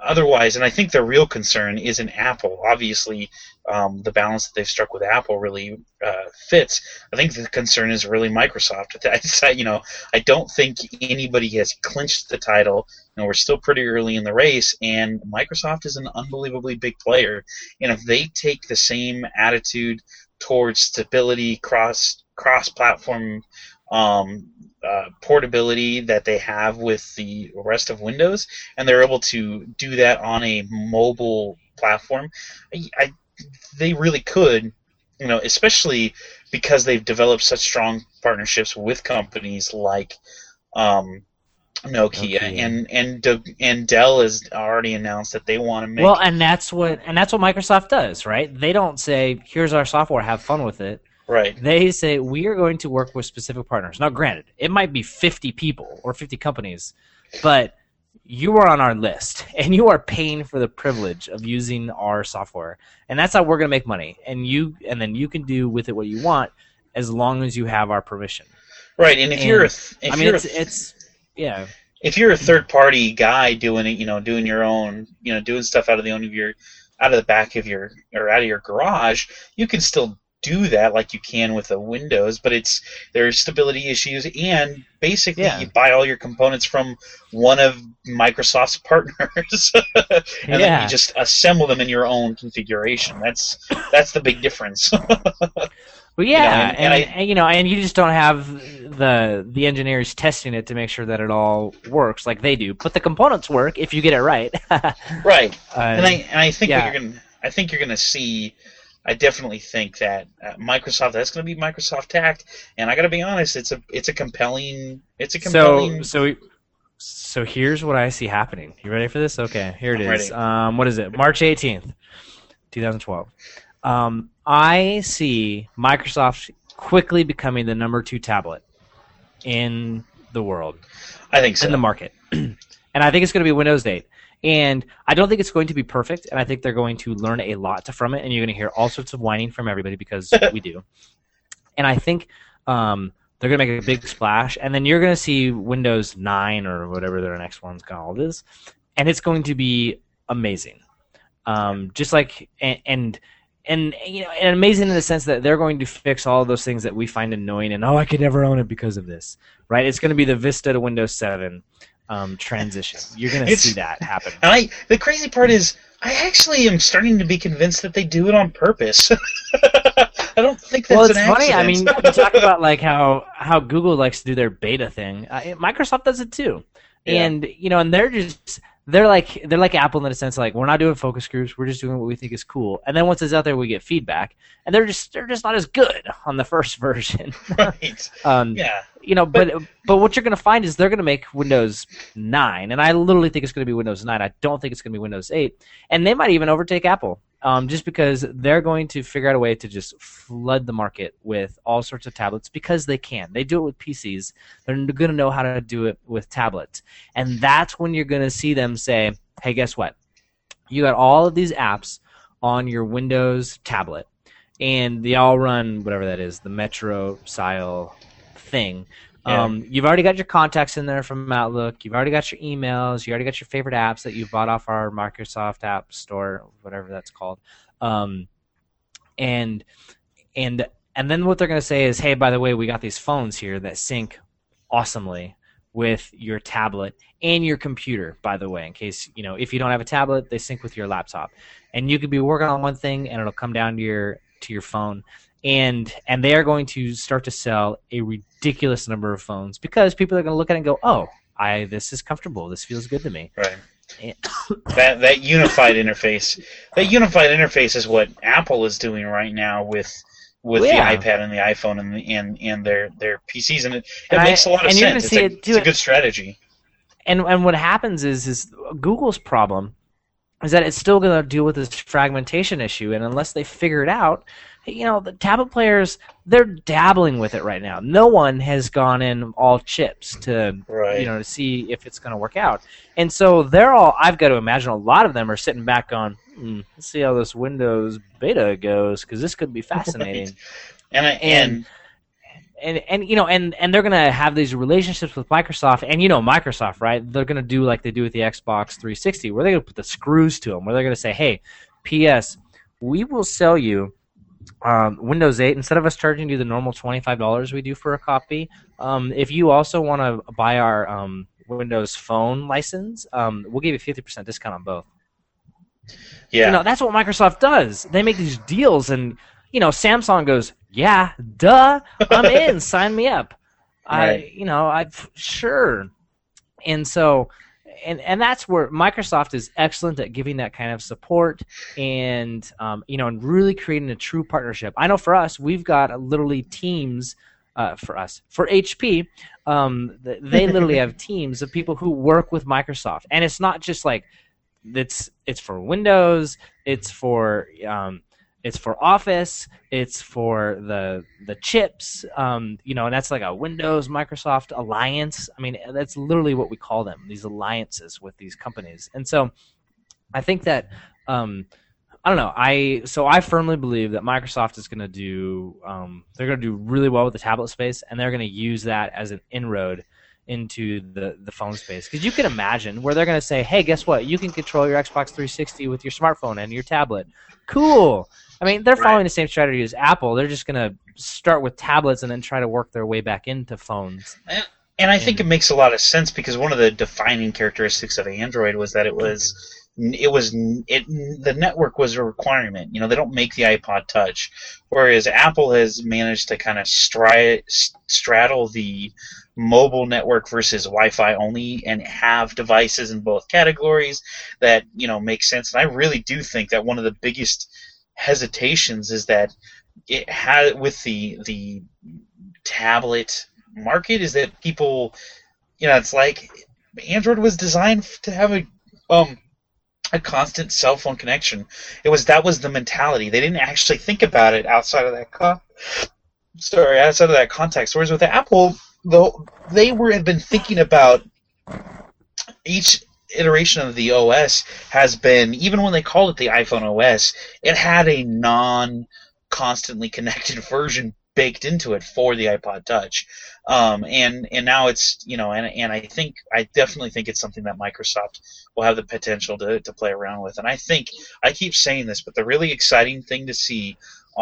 A: otherwise, and I think the real concern isn't Apple. Obviously, um, the balance that they've struck with Apple really uh, fits. I think the concern is really Microsoft. I, you know, I don't think anybody has clinched the title. You know, we're still pretty early in the race, and Microsoft is an unbelievably big player. And if they take the same attitude towards stability, cross cross platform um, uh, portability that they have with the rest of Windows, and they're able to do that on a mobile platform, I, I, they really could, you know, especially because they've developed such strong partnerships with companies like um, Nokia,
B: Nokia.
A: and and De- and Dell has already announced that they want to make.
B: Well, and that's what and that's what Microsoft does, right? They don't say, "Here's our software, have fun with it."
A: Right.
B: They say, we are going to work with specific partners. Now, granted, it might be fifty people or fifty companies, but you are on our list, and you are paying for the privilege of using our software. And that's how we're going to make money. And you, and then you can do with it what you want as long as you have our permission.
A: Right, and if
B: and,
A: you're a th- if
B: I mean,
A: you're
B: it's,
A: a th-
B: it's, yeah.
A: if you're a third-party guy doing it, you know, doing your own, you know, doing stuff out of the own of your, out of the back of your, or out of your garage, you can still do that like you can with a Windows, but it's there's stability issues, and basically yeah. you buy all your components from one of Microsoft's partners, and yeah. then you just assemble them in your own configuration. That's that's the big difference.
B: Well, yeah, you know, and, and, and, I, and you know, and you just don't have the the engineers testing it to make sure that it all works like they do. But the components work if you get it right.
A: Right,
B: uh,
A: and I and I think
B: yeah.
A: what you're gonna I think you're gonna see. I definitely think that uh, Microsoft that's going to be Microsoft Tact, and I got to be honest, it's a it's a compelling it's a compelling.
B: So so so here's what I see happening. You ready for this? Okay, here it
A: I'm
B: is.
A: ready.
B: Um, what is it? March eighteenth, twenty twelve. Um, I see Microsoft quickly becoming the number two tablet in the world.
A: I think so.
B: In the market, and I think it's going to be Windows eight. And I don't think it's going to be perfect, and I think they're going to learn a lot from it, and you're going to hear all sorts of whining from everybody because we do. And I think um, they're going to make a big splash, and then you're going to see Windows nine or whatever their next one's called is, and it's going to be amazing. Um, just like and, and and you know, and amazing in the sense that they're going to fix all of those things that we find annoying, and oh, I could never own it because of this. Right? It's going to be the Vista to Windows seven. Um, transition. You're going to see that happen.
A: And I, the crazy part is, I actually am starting to be convinced that they do it on purpose. I don't think that's
B: well, it's
A: an
B: funny.
A: accident.
B: I mean, you talk about like how, how Google likes to do their beta thing. Uh, Microsoft does it too, yeah. and you know, and they're just they're like they're like Apple in a sense. Like, we're not doing focus groups. We're just doing what we think is cool. And then once it's out there, we get feedback. And they're just they're just not as good on the first version.
A: Right.
B: um,
A: yeah.
B: You know, but but what you're going to find is they're going to make Windows nine, and I literally think it's going to be Windows nine. I don't think it's going to be Windows eight, and they might even overtake Apple, um, just because they're going to figure out a way to just flood the market with all sorts of tablets because they can. They do it with P Cs. They're going to know how to do it with tablets, and that's when you're going to see them say, "Hey, guess what? You got all of these apps on your Windows tablet, and they all run whatever that is, the Metro style." Thing.
A: Yeah.
B: Um, you've already got your contacts in there from Outlook. You've already got your emails. You already got your favorite apps that you've bought off our Microsoft App Store, whatever that's called. Um, and and and then what they're going to say is, hey, by the way, we got these phones here that sync awesomely with your tablet and your computer. By the way, in case you know, if you don't have a tablet, they sync with your laptop, and you could be working on one thing, and it'll come down to your to your phone. And and they are going to start to sell a ridiculous number of phones because people are going to look at it and go, oh, I this is comfortable. This feels good to me.
A: Right. And that that unified interface, that unified interface is what Apple is doing right now with with well, yeah. the iPad and the iPhone and the, and and their their P Cs, and it, it
B: and
A: makes
B: I,
A: a lot of sense. It's, a,
B: it
A: it's a good strategy.
B: And and what happens is is Google's problem is that it's still going to deal with this fragmentation issue, and unless they figure it out. You know, the tablet players, they're dabbling with it right now. No one has gone in all chips to,
A: right.
B: you know, to see if it's going to work out. And so they're all, I've got to imagine a lot of them are sitting back on, hmm, let's see how this Windows beta goes, because this could be fascinating.
A: Right. And, I,
B: and, and and you know, and and they're gonna have these relationships with Microsoft, and you know, Microsoft, right? They're gonna do like they do with the Xbox three sixty, where they're gonna put the screws to them, where they're gonna say, "Hey, P S, we will sell you um, Windows eight instead of us charging you the normal twenty-five dollars we do for a copy. Um, if you also want to buy our um, Windows Phone license, um, we'll give you fifty percent discount on both."
A: Yeah,
B: you know, that's what Microsoft does. They make these deals, and you know, Samsung goes, "Yeah, duh, I'm in. Sign me up."
A: Right.
B: I, you know, I sure. And so, and and that's where Microsoft is excellent at giving that kind of support, and um, you know, and really creating a true partnership. I know for us, we've got literally teams. Uh, for us, for H P, um, they literally have teams of people who work with Microsoft, and it's not just like it's it's for Windows, it's for um, it's for Office, it's for the the chips, um, you know, and that's like a Windows Microsoft alliance. I mean, that's literally what we call them, these alliances with these companies. And so, I think that. Um, I don't know. I so I firmly believe that Microsoft is going to do. Um, they're going to do really well with the tablet space, and they're going to use that as an inroad into the the phone space. Because you can imagine where they're going to say, "Hey, guess what? You can control your Xbox three sixty with your smartphone and your tablet." Cool. I mean, they're following right. the same strategy as Apple. They're just going to start with tablets and then try to work their way back into phones.
A: And, and I and, think it makes a lot of sense because one of the defining characteristics of Android was that it was. It was it the network was a requirement. You know, they don't make the iPod Touch, whereas Apple has managed to kind of stri- straddle the mobile network versus Wi-Fi only, and have devices in both categories that you know make sense. And I really do think that one of the biggest hesitations is that it had with the the tablet market is that people, you know, it's like Android was designed to have a um. a constant cell phone connection. It was that was the mentality. They didn't actually think about it outside of that con- sorry outside of that context. Whereas with Apple, though, they were had been thinking about each iteration of the O S has been, even when they called it the iPhone O S, it had a non constantly connected version baked into it for the iPod Touch. Um, and and now it's, you know, and and I think I definitely think it's something that Microsoft will have the potential to to play around with. And I think I keep saying this, but the really exciting thing to see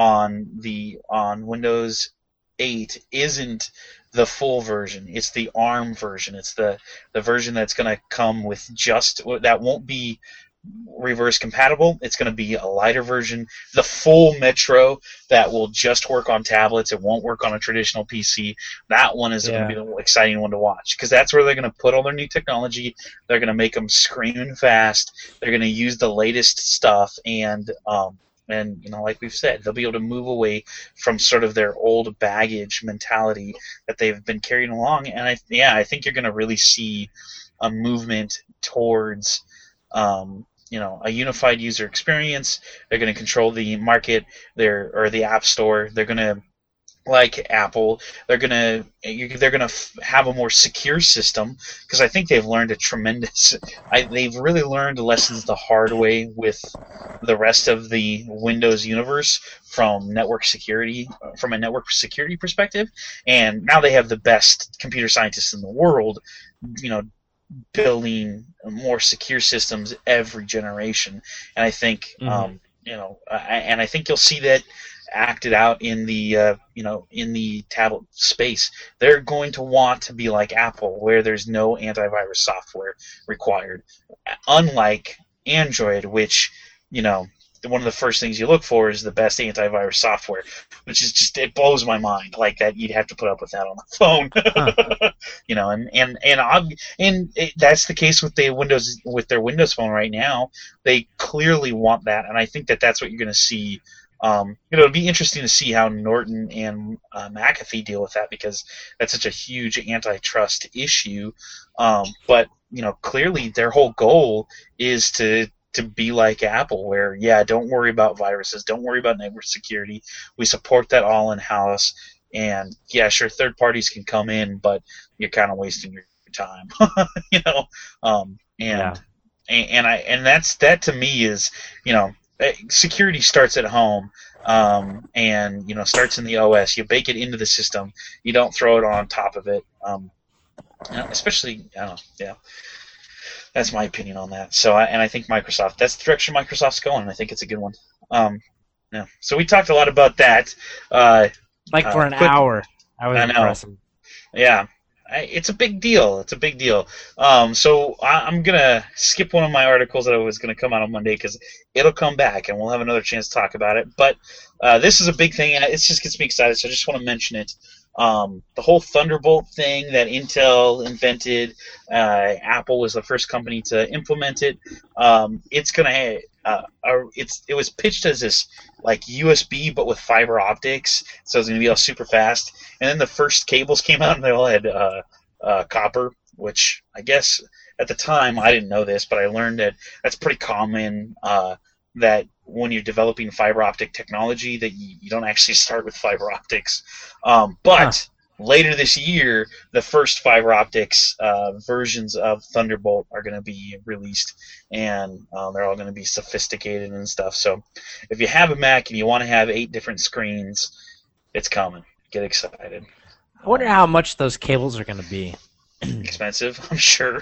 A: on the on Windows eight isn't the full version. It's the ARM version. It's the the version that's going to come with just that won't be reverse compatible. It's going to be a lighter version, the full Metro that will just work on tablets. It won't work on a traditional P C. That one is yeah. going to be the exciting one to watch because that's where they're going to put all their new technology. They're going to make them screaming fast. They're going to use the latest stuff, and um, and you know, like we've said, they'll be able to move away from sort of their old baggage mentality that they've been carrying along. And I, yeah, I think you're going to really see a movement towards. Um, you know, a unified user experience. They're going to control the market, their or the App Store. They're going to, like Apple, they're going to they're going to f- have a more secure system because I think they've learned a tremendous. I, they've really learned lessons the hard way with the rest of the Windows universe from network security, from a network security perspective, and now they have the best computer scientists in the world. You know. Building more secure systems every generation, and I think mm-hmm. um, you know, I, and I think you'll see that acted out in the uh, you know in the tablet space. They're going to want to be like Apple, where there's no antivirus software required, unlike Android, which you know. One of the first things you look for is the best antivirus software, which is just, it blows my mind, like that you'd have to put up with that on the phone. Huh. You know, and and and I'm, and it, that's the case with the Windows with their Windows Phone right now. They clearly want that, and I think that that's what you're going to see. Um, you know, it'll be interesting to see how Norton and uh, McAfee deal with that because that's such a huge antitrust issue. Um, but you know, clearly their whole goal is to. to be like Apple, where, yeah, don't worry about viruses, don't worry about network security. We support that all in-house, and, yeah, sure, third parties can come in, but you're kind of wasting your time, you know? Um, and, yeah. and and I and that's that to me is, you know, security starts at home. um, and you know starts in the O S. You bake it into the system. You don't throw it on top of it. Um, you know, especially, I don't know, yeah. That's my opinion on that. So, I, and I think Microsoft, that's the direction Microsoft's going. And I think it's a good one. Um, yeah. So we talked a lot about that. Uh,
B: like for
A: uh,
B: an
A: quick,
B: hour. I was
A: I know.
B: impressed.
A: Yeah. I, it's a big deal. It's a big deal. Um, so I, I'm going to skip one of my articles that was going to come out on Monday because it'll come back and we'll have another chance to talk about it. But uh, this is a big thing, and it just gets me excited, so I just want to mention it. Um, the whole Thunderbolt thing that Intel invented, uh, Apple was the first company to implement it. Um, it's going to uh, uh, it's it was pitched as this like U S B but with fiber optics, so it's going to be all super fast. And then the first cables came out and they all had uh, uh, copper, which I guess at the time I didn't know this, but I learned that that's pretty common. Uh, that when you're developing fiber optic technology, that you, you don't actually start with fiber optics. Um, but huh. later this year, the first fiber optics uh, versions of Thunderbolt are going to be released, and uh, they're all going to be sophisticated and stuff. So if you have a Mac and you want to have eight different screens, it's coming. Get excited.
B: I wonder how much those cables are going to be.
A: Expensive, I'm sure.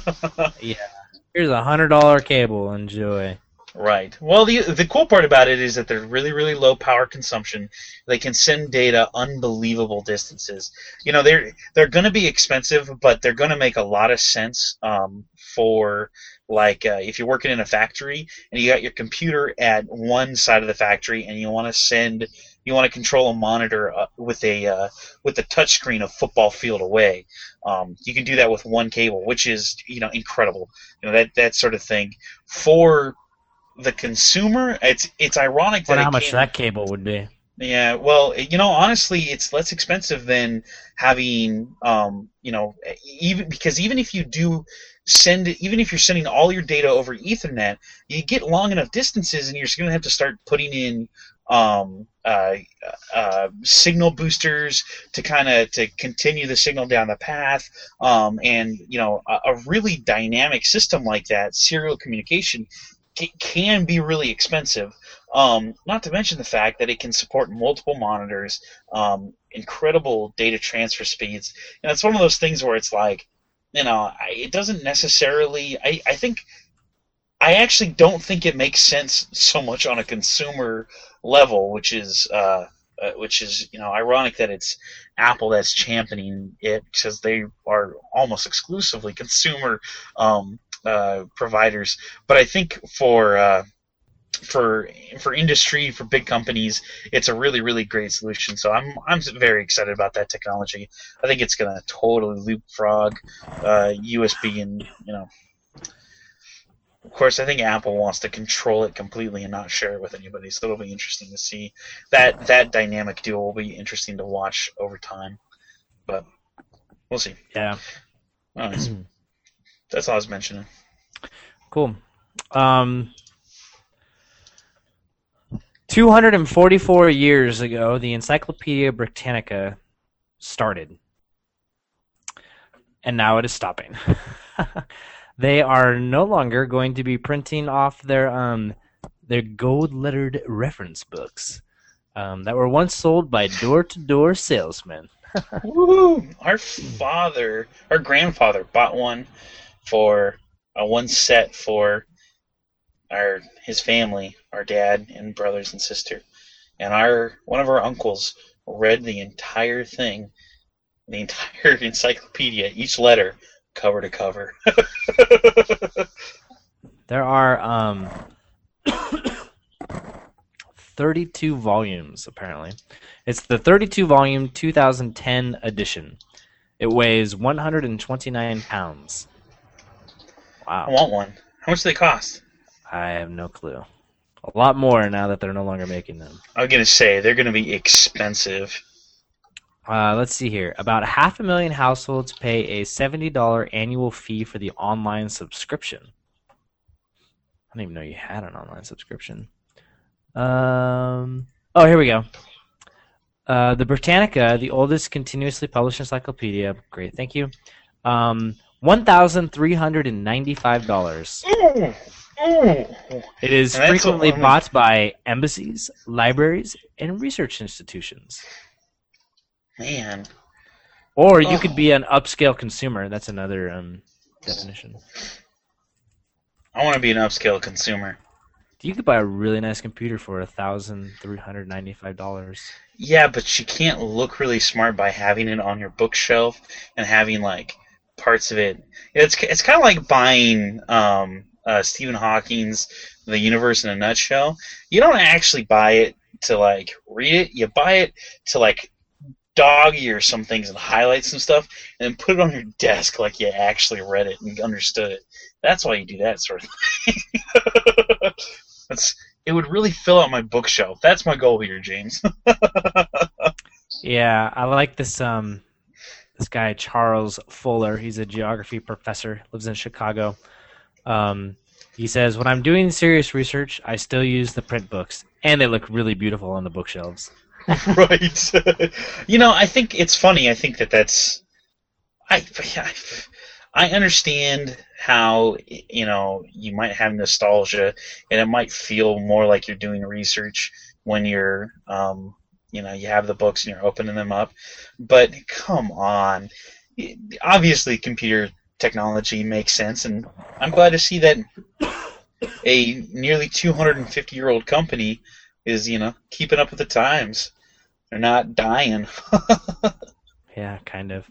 B: Yeah. Here's a one hundred dollars cable. Enjoy.
A: Right. Well, the the cool part about it is that they're really, really low power consumption. They can send data unbelievable distances. You know, they're they're going to be expensive, but they're going to make a lot of sense um, for like uh, if you're working in a factory and you got your computer at one side of the factory and you want to send, you want to control a monitor uh, with a uh, with a touchscreen a football field away. Um, you can do that with one cable, which is you know incredible. You know that that sort of thing for the consumer. It's it's ironic that
B: I wonder how
A: it
B: much
A: came,
B: that cable would be.
A: Yeah, well, you know, honestly, it's less expensive than having, um, you know, even because even if you do send, even if you're sending all your data over Ethernet, you get long enough distances, and you're going to have to start putting in um, uh, uh, signal boosters to kind of to continue the signal down the path, um, and you know, a, a really dynamic system like that, serial communication, can be really expensive, um, not to mention the fact that it can support multiple monitors, um, incredible data transfer speeds, and it's one of those things where it's like, you know, it doesn't necessarily, I, I think, I actually don't think it makes sense so much on a consumer level, which is, uh, uh, which is, you know, ironic that it's Apple that's championing it because they are almost exclusively consumer um, Uh, providers, but I think for uh, for for industry, for big companies, it's a really really great solution. So I'm I'm very excited about that technology. I think it's going to totally leapfrog uh, U S B, and you know, of course, I think Apple wants to control it completely and not share it with anybody. So it'll be interesting to see that that dynamic duo will be interesting to watch over time. But we'll see.
B: Yeah.
A: Anyways, that's all I was mentioning.
B: Cool. Um, two hundred forty-four years ago, the Encyclopedia Britannica started. And now it is stopping. They are no longer going to be printing off their um their gold-lettered reference books um, that were once sold by door-to-door salesmen.
A: Woo! Our father, our grandfather, bought one for uh, one set for our his family, our dad and brothers and sister, and our one of our uncles read the entire thing, the entire encyclopedia, each letter, cover to cover.
B: There are um, thirty-two volumes, apparently. It's the thirty-two volume two thousand ten edition. It weighs one hundred twenty-nine pounds. Wow.
A: I want one. How much do they cost?
B: I have no clue. A lot more now that they're no longer making them.
A: I'm going to say they're going to be expensive.
B: Uh, let's see here. About half a million households pay a seventy dollars annual fee for the online subscription. I didn't even know you had an online subscription. Um, oh, here we go. Uh, the Britannica, the oldest continuously published encyclopedia. Great, thank you. Um, one thousand three hundred ninety-five dollars.
A: Ooh, Ooh.
B: It is
A: And that's
B: frequently
A: what-
B: bought by embassies, libraries, and research institutions.
A: Man.
B: Or you
A: Oh.
B: could be an upscale consumer. That's another um, definition.
A: I want to be an upscale consumer.
B: You could buy a really nice computer for one thousand three hundred ninety-five dollars.
A: Yeah, but you can't look really smart by having it on your bookshelf and having like parts of it. It's it's kind of like buying um, uh, Stephen Hawking's The Universe in a Nutshell. You don't actually buy it to like read it. You buy it to like dog ear some things and highlight some stuff and then put it on your desk like you actually read it and understood it. That's why you do that sort of thing. That's it would really fill out my bookshelf. That's my goal here, James.
B: Yeah, I like this um this guy Charles Fuller. He's a geography professor, lives in Chicago. Um, he says, "When I'm doing serious research, I still use the print books, and they look really beautiful on the bookshelves."
A: Right. You know, I think it's funny. I think that that's I I understand how, you know, you might have nostalgia and it might feel more like you're doing research when you're um you know, you have the books and you're opening them up. But come on. Obviously computer technology makes sense, and I'm glad to see that a nearly two hundred fifty year old company is, you know, keeping up with the times. They're not dying.
B: Yeah, kind of.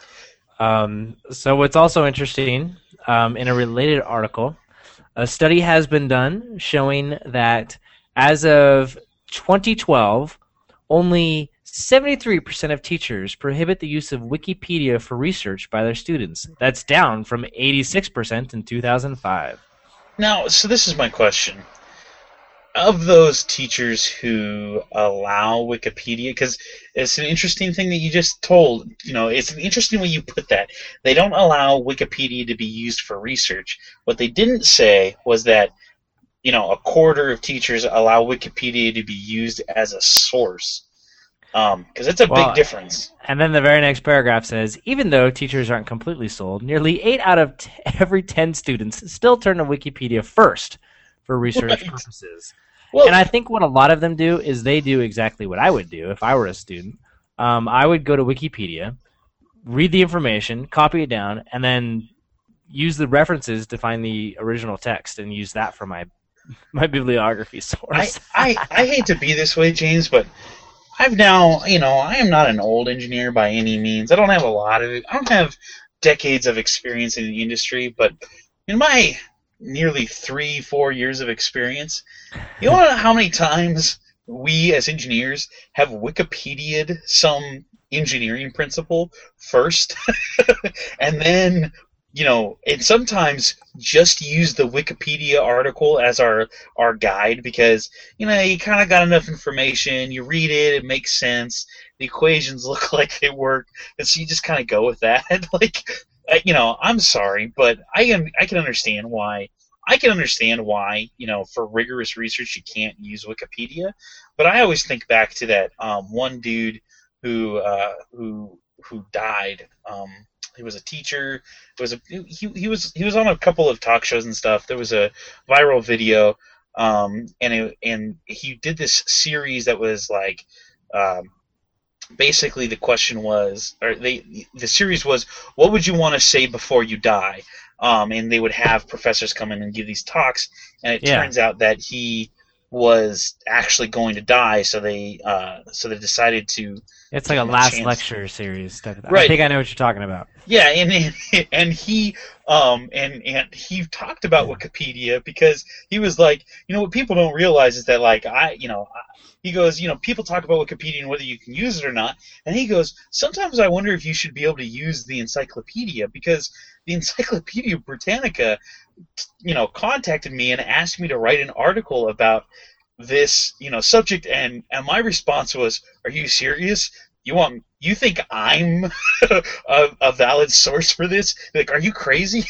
B: Um, so what's also interesting, um, in a related article, a study has been done showing that as of twenty twelve, only seventy-three percent of teachers prohibit the use of Wikipedia for research by their students. That's down from eighty-six percent in two thousand five.
A: Now, so this is my question. Of those teachers who allow Wikipedia, because it's an interesting thing that you just told, you know, it's an interesting way you put that. They don't allow Wikipedia to be used for research. What they didn't say was that, you know, a quarter of teachers allow Wikipedia to be used as a source. Um, because it's a
B: Well,
A: big difference.
B: And then the very next paragraph says, even though teachers aren't completely sold, nearly eight out of t- every ten students still turn to Wikipedia first for research
A: Right.
B: purposes.
A: Well,
B: And I think what a lot of them do is they do exactly what I would do if I were a student. Um, I would go to Wikipedia, read the information, copy it down, and then use the references to find the original text and use that for my my bibliography
A: I,
B: source.
A: I, I hate to be this way, James, but I've now, you know, I am not an old engineer by any means. I don't have a lot of, I don't have decades of experience in the industry, but in my nearly three, four years of experience, you know how many times we as engineers have Wikipedia'd some engineering principle first, and then, you know, and sometimes just use the Wikipedia article as our our guide because, you know, you kind of got enough information, you read it, it makes sense, the equations look like they work, and so you just kind of go with that. Like, you know, I'm sorry, but I can I can understand why. I can understand why, you know, for rigorous research you can't use Wikipedia, but I always think back to that um, one dude who uh, who who died. Um, he was a teacher. It was a he he was he was on a couple of talk shows and stuff. There was a viral video, um, and it, and he did this series that was like. Um, Basically, the question was, or they, the series was, what would you want to say before you die? Um, and they would have professors come in and give these talks, and it
B: Yeah.
A: turns out that he was actually going to die, so they, uh, so they decided to,
B: It's like
A: give
B: a
A: him a
B: last
A: chance.
B: lecture series type of thing. I
A: Right.
B: think I know what you're talking about.
A: yeah, and and he, um, and and he talked about Wikipedia because he was like, you know, what people don't realize is that, like, I, you know. I, He goes, you know, people talk about Wikipedia and whether you can use it or not. And he goes, sometimes I wonder if you should be able to use the encyclopedia because the Encyclopedia Britannica, you know, contacted me and asked me to write an article about this, you know, subject. And, and my response was, are you serious? You want, you think I'm a, a valid source for this? Like, are you crazy?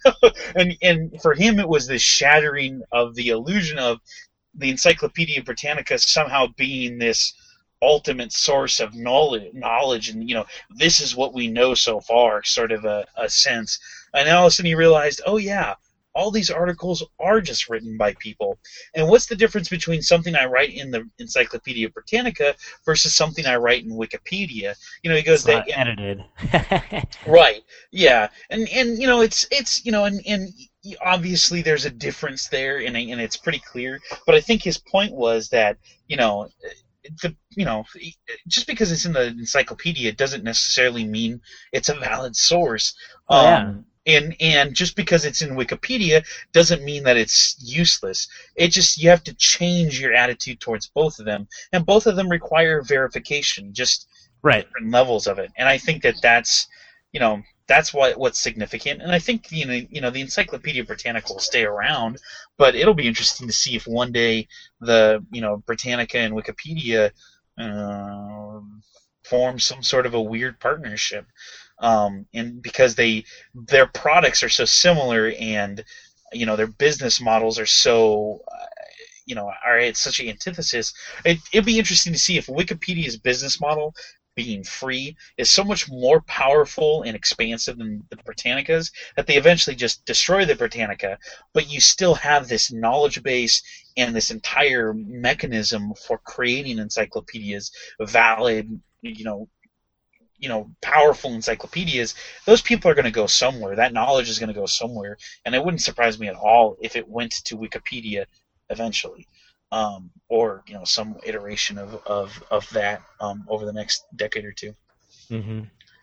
A: and, and for him, it was this shattering of the illusion of, the Encyclopedia Britannica somehow being this ultimate source of knowledge, knowledge, and, you know, this is what we know so far, sort of a, a sense. And all of a sudden you realized, oh yeah, all these articles are just written by people. And what's the difference between something I write in the Encyclopedia Britannica versus something I write in Wikipedia? You know, he goes,
B: It's not
A: they,
B: edited.
A: right, yeah, and and you know, it's it's you know, and and obviously there's a difference there, and and it's pretty clear. But I think his point was that, you know, the you know, just because it's in the encyclopedia doesn't necessarily mean it's a valid source.
B: Oh, yeah.
A: Um, and and just because it's in Wikipedia doesn't mean that it's useless. It just, you have to change your attitude towards both of them, and both of them require verification, just
B: Right.
A: different levels of it. And I think that that's, you know, that's what what's significant. And I think, you know, you know, the Encyclopedia Britannica will stay around, but it'll be interesting to see if one day the, you know, Britannica and Wikipedia uh, form some sort of a weird partnership. Um, and because they their products are so similar, and you know, their business models are so uh, you know, are at such an antithesis. It, it'd be interesting to see if Wikipedia's business model, being free, is so much more powerful and expansive than the Britannica's, that they eventually just destroy the Britannica, but you still have this knowledge base and this entire mechanism for creating encyclopedias, valid, you know, you know, powerful encyclopedias. Those people are going to go somewhere. That knowledge is going to go somewhere, and it wouldn't surprise me at all if it went to Wikipedia eventually, um, or you know, some iteration of of of that um, over the next decade or two.
B: Mm-hmm.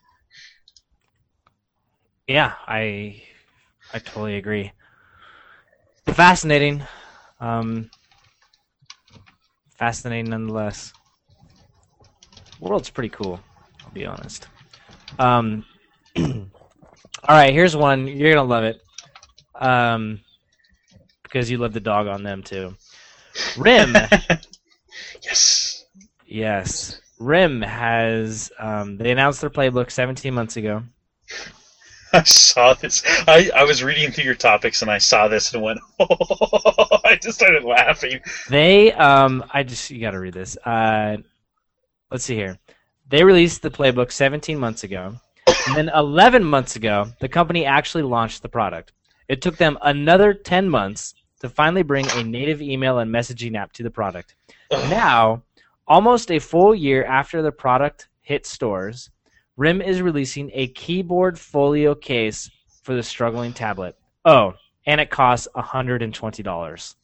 B: Yeah, I I totally agree. Fascinating, um, fascinating nonetheless. The world's pretty cool, I'll be honest. Um, all right, here's one. You're gonna love it, um, because you love the dog on them too. Rim.
A: Yes.
B: Yes. Rim has. Um, they announced their playbook seventeen months ago.
A: I saw this. I, I was reading through your topics and I saw this and went, oh, I just started laughing.
B: They, um, I just, you got to read this. Uh, let's see here. They released the playbook seventeen months ago. And then eleven months ago, the company actually launched the product. It took them another ten months to finally bring a native email and messaging app to the product. Now, almost a full year after the product hit stores, Rim is releasing a keyboard folio case for the struggling tablet. Oh, and it costs one hundred twenty dollars.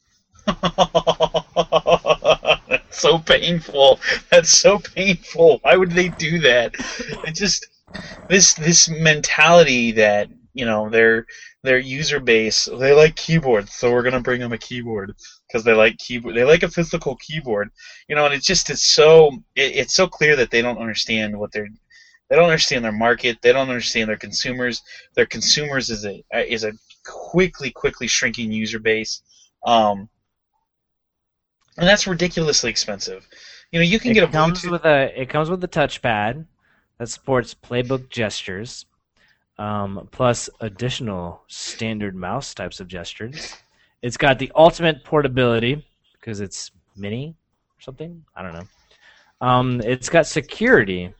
A: That's so painful. That's so painful. Why would they do that? It just this this mentality that, you know, their their user base, they like keyboards, so we're gonna bring them a keyboard because they like keyboard. They like a physical keyboard, you know. And it's just it's so it, it's so clear that they don't understand what they're. They don't understand their market. They don't understand their consumers. Their consumers is a is a quickly, quickly shrinking user base, um, and that's ridiculously expensive. You know, you can
B: It
A: get a
B: comes
A: Bluetooth.
B: with a it comes with a touchpad that supports playbook gestures, um, plus additional standard mouse types of gestures. It's got the ultimate portability because it's mini or something. I don't know. Um, it's got security.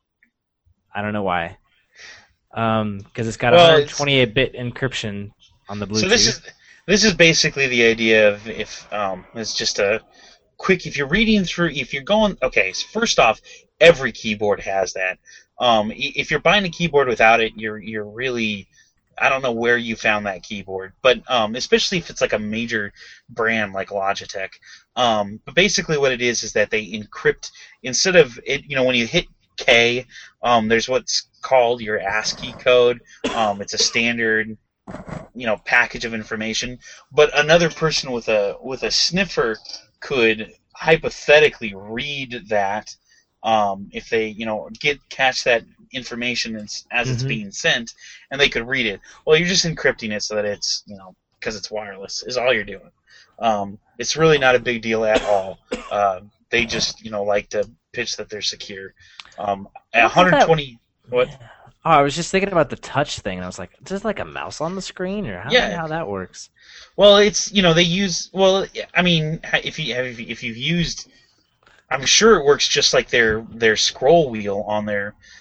B: I don't know why. Um, because it's got
A: Well,
B: one twenty-eight bit encryption on the Bluetooth.
A: So this is this is basically the idea of if um, it's just a quick. If you're reading through, if you're going, okay. So first off, every keyboard has that. Um, if you're buying a keyboard without it, you're you're really, I don't know where you found that keyboard, but um, especially if it's like a major brand like Logitech. Um, but basically, what it is is that they encrypt instead of it. You know, when you hit K, um, there's what's called your ASCII code. Um, it's a standard, you know, package of information. But another person with a with a sniffer could hypothetically read that um, if they, you know, get catch that information as, as
B: Mhm.
A: it's being sent, and they could read it. Well, you're just encrypting it so that it's, you know, because it's wireless is all you're doing. Um, it's really not a big deal at all. Uh, they just, you know, like to pitch that they're secure. Um, at one hundred twenty, what?
B: Oh, I was just thinking about the touch thing, and I was like, "Is like a mouse on the screen, or how
A: Yeah.
B: how that works?"
A: Well, it's, you know, they use, well, I mean, if you if you- if you've used, I'm sure it works just like their their scroll wheel on their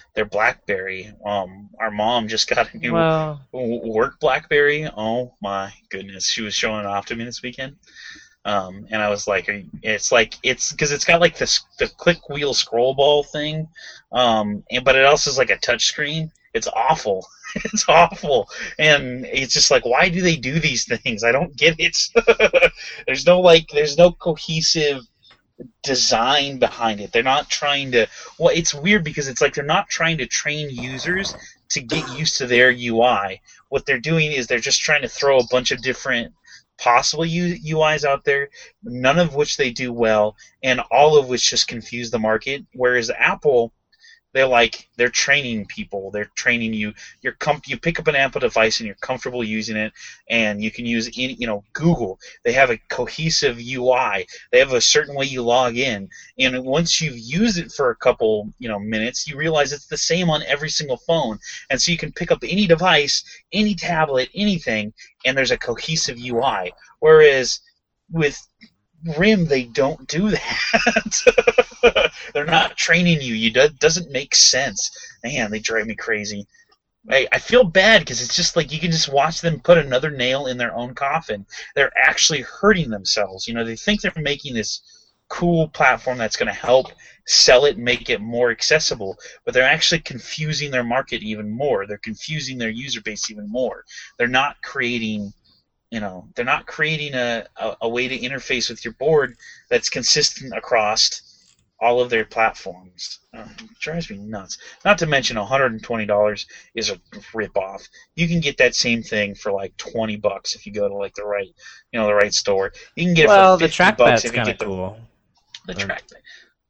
A: their BlackBerry. Um, our mom just got a new
B: Well,
A: work BlackBerry. Oh my goodness, she was showing it off to me this weekend. Um, and I was like, are you- it's like it's because it's got like this the click wheel scroll ball thing, um, and but it also is like a touch screen. It's awful. It's awful, and it's just like, why do they do these things? I don't get it. There's no like, there's no cohesive design behind it. They're not trying to. Well, it's weird because it's like they're not trying to train users to get used to their U I. What they're doing is they're just trying to throw a bunch of different possible U- UIs out there, none of which they do well, and all of which just confuse the market. Whereas Apple, they're like they're training people. They're training you. You're com- you pick up an Apple device and you're comfortable using it, and you can use any, you know Google. They have a cohesive U I. They have a certain way you log in, and once you've used it for a couple you know minutes, you realize it's the same on every single phone, and so you can pick up any device, any tablet, anything, and there's a cohesive U I. Whereas with RIM, they don't do that. They're not training you. You do, doesn't make sense. Man, they drive me crazy. I, I feel bad because it's just like you can just watch them put another nail in their own coffin. They're actually hurting themselves. You know, they think they're making this cool platform that's going to help sell it and make it more accessible, but they're actually confusing their market even more. They're confusing their user base even more. They're not creating You know, they're not creating a, a, a way to interface with your board that's consistent across all of their platforms. Uh, it drives me nuts. Not to mention, one hundred twenty dollars is a ripoff. You can get that same thing for like twenty bucks if you go to like the right, you know, the right store. You can get
B: well,
A: it for
B: the
A: fifty bucks
B: trackpad's
A: if you
B: kind of
A: get the,
B: cool.
A: the
B: But-
A: trackpad.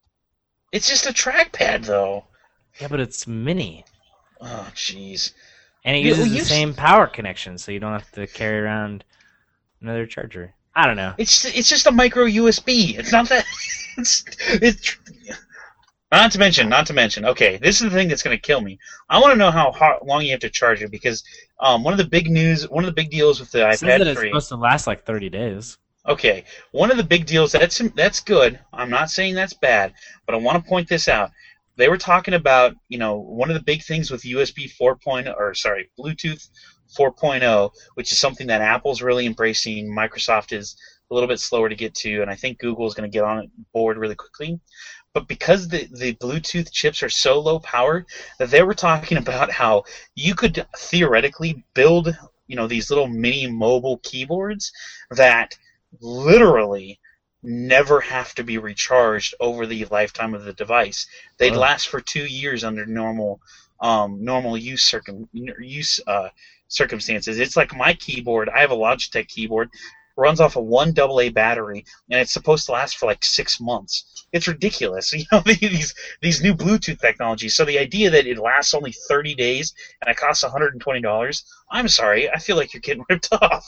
A: It's just a trackpad, though.
B: Yeah, but it's mini,
A: Oh, jeez.
B: and it
A: You-
B: uses
A: you
B: the
A: s-
B: same power connection, so you don't have to carry around another charger. I don't know.
A: It's it's just a micro U S B. It's not that. It's it's. Not to mention, not to mention. Okay, this is the thing that's going to kill me. I want to know how hot, long you have to charge it because um, one of the big news, one of the big deals with the
B: It says that
A: iPad
B: it's
A: three.
B: supposed to last like thirty days.
A: Okay, one of the big deals that's that's good. I'm not saying that's bad, but I want to point this out. They were talking about, you know, one of the big things with U S B four point oh, or sorry, Bluetooth four point oh, which is something that Apple's really embracing. Microsoft is a little bit slower to get to, and I think Google is going to get on board really quickly. But because the, the Bluetooth chips are so low power, that they were talking about how you could theoretically build, you know, these little mini mobile keyboards that literally never have to be recharged over the lifetime of the device. They'd
B: Wow.
A: last for two years under normal um, normal use circum use uh, circumstances. It's like my keyboard. I have a Logitech keyboard. Runs off a one double A battery, and it's supposed to last for like six months. It's ridiculous, you know, these these new Bluetooth technologies. So the idea that it lasts only thirty days and it costs one hundred twenty dollars, I'm sorry, I feel like you're getting ripped off.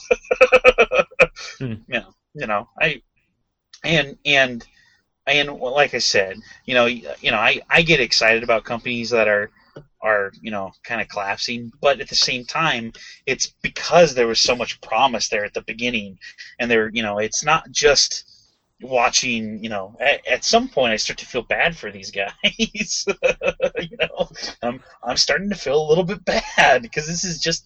B: Hmm.
A: You know, you know, I and and and well, like I said, you know, you know, I I get excited about companies that are are you know kind of collapsing, but at the same time, it's because there was so much promise there at the beginning, and there, you know, it's not just watching, you know, at, at some point I start to feel bad for these guys. you know, I'm I'm starting to feel a little bit bad because this is just.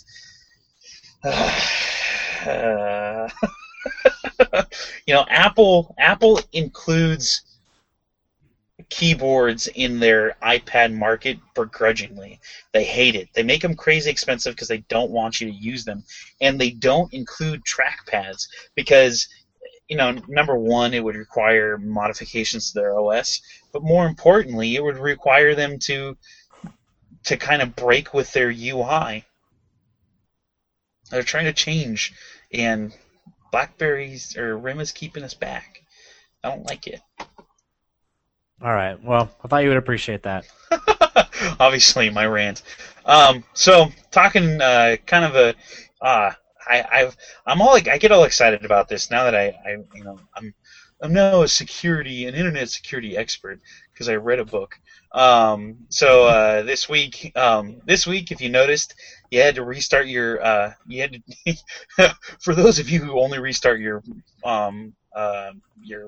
A: Uh, you know, Apple Apple includes keyboards in their iPad market begrudgingly. They hate it. They make them crazy expensive because they don't want you to use them, and they don't include trackpads because, you know, number one, it would require modifications to their O S, but more importantly, it would require them to to kind of break with their U I. They're trying to change, and BlackBerry's or RIM is keeping us back. I don't like it.
B: All right. Well, I thought you would appreciate that.
A: Obviously, my rant. Um, so talking uh, kind of a, uh, I, I've, I'm all like, I get all excited about this now that I, I you know, I'm, I'm now a security, an internet security expert because I read a book. Um, so uh, this week, um, this week, if you noticed, you had to restart your, uh, you had to, for those of you who only restart your, um, uh, your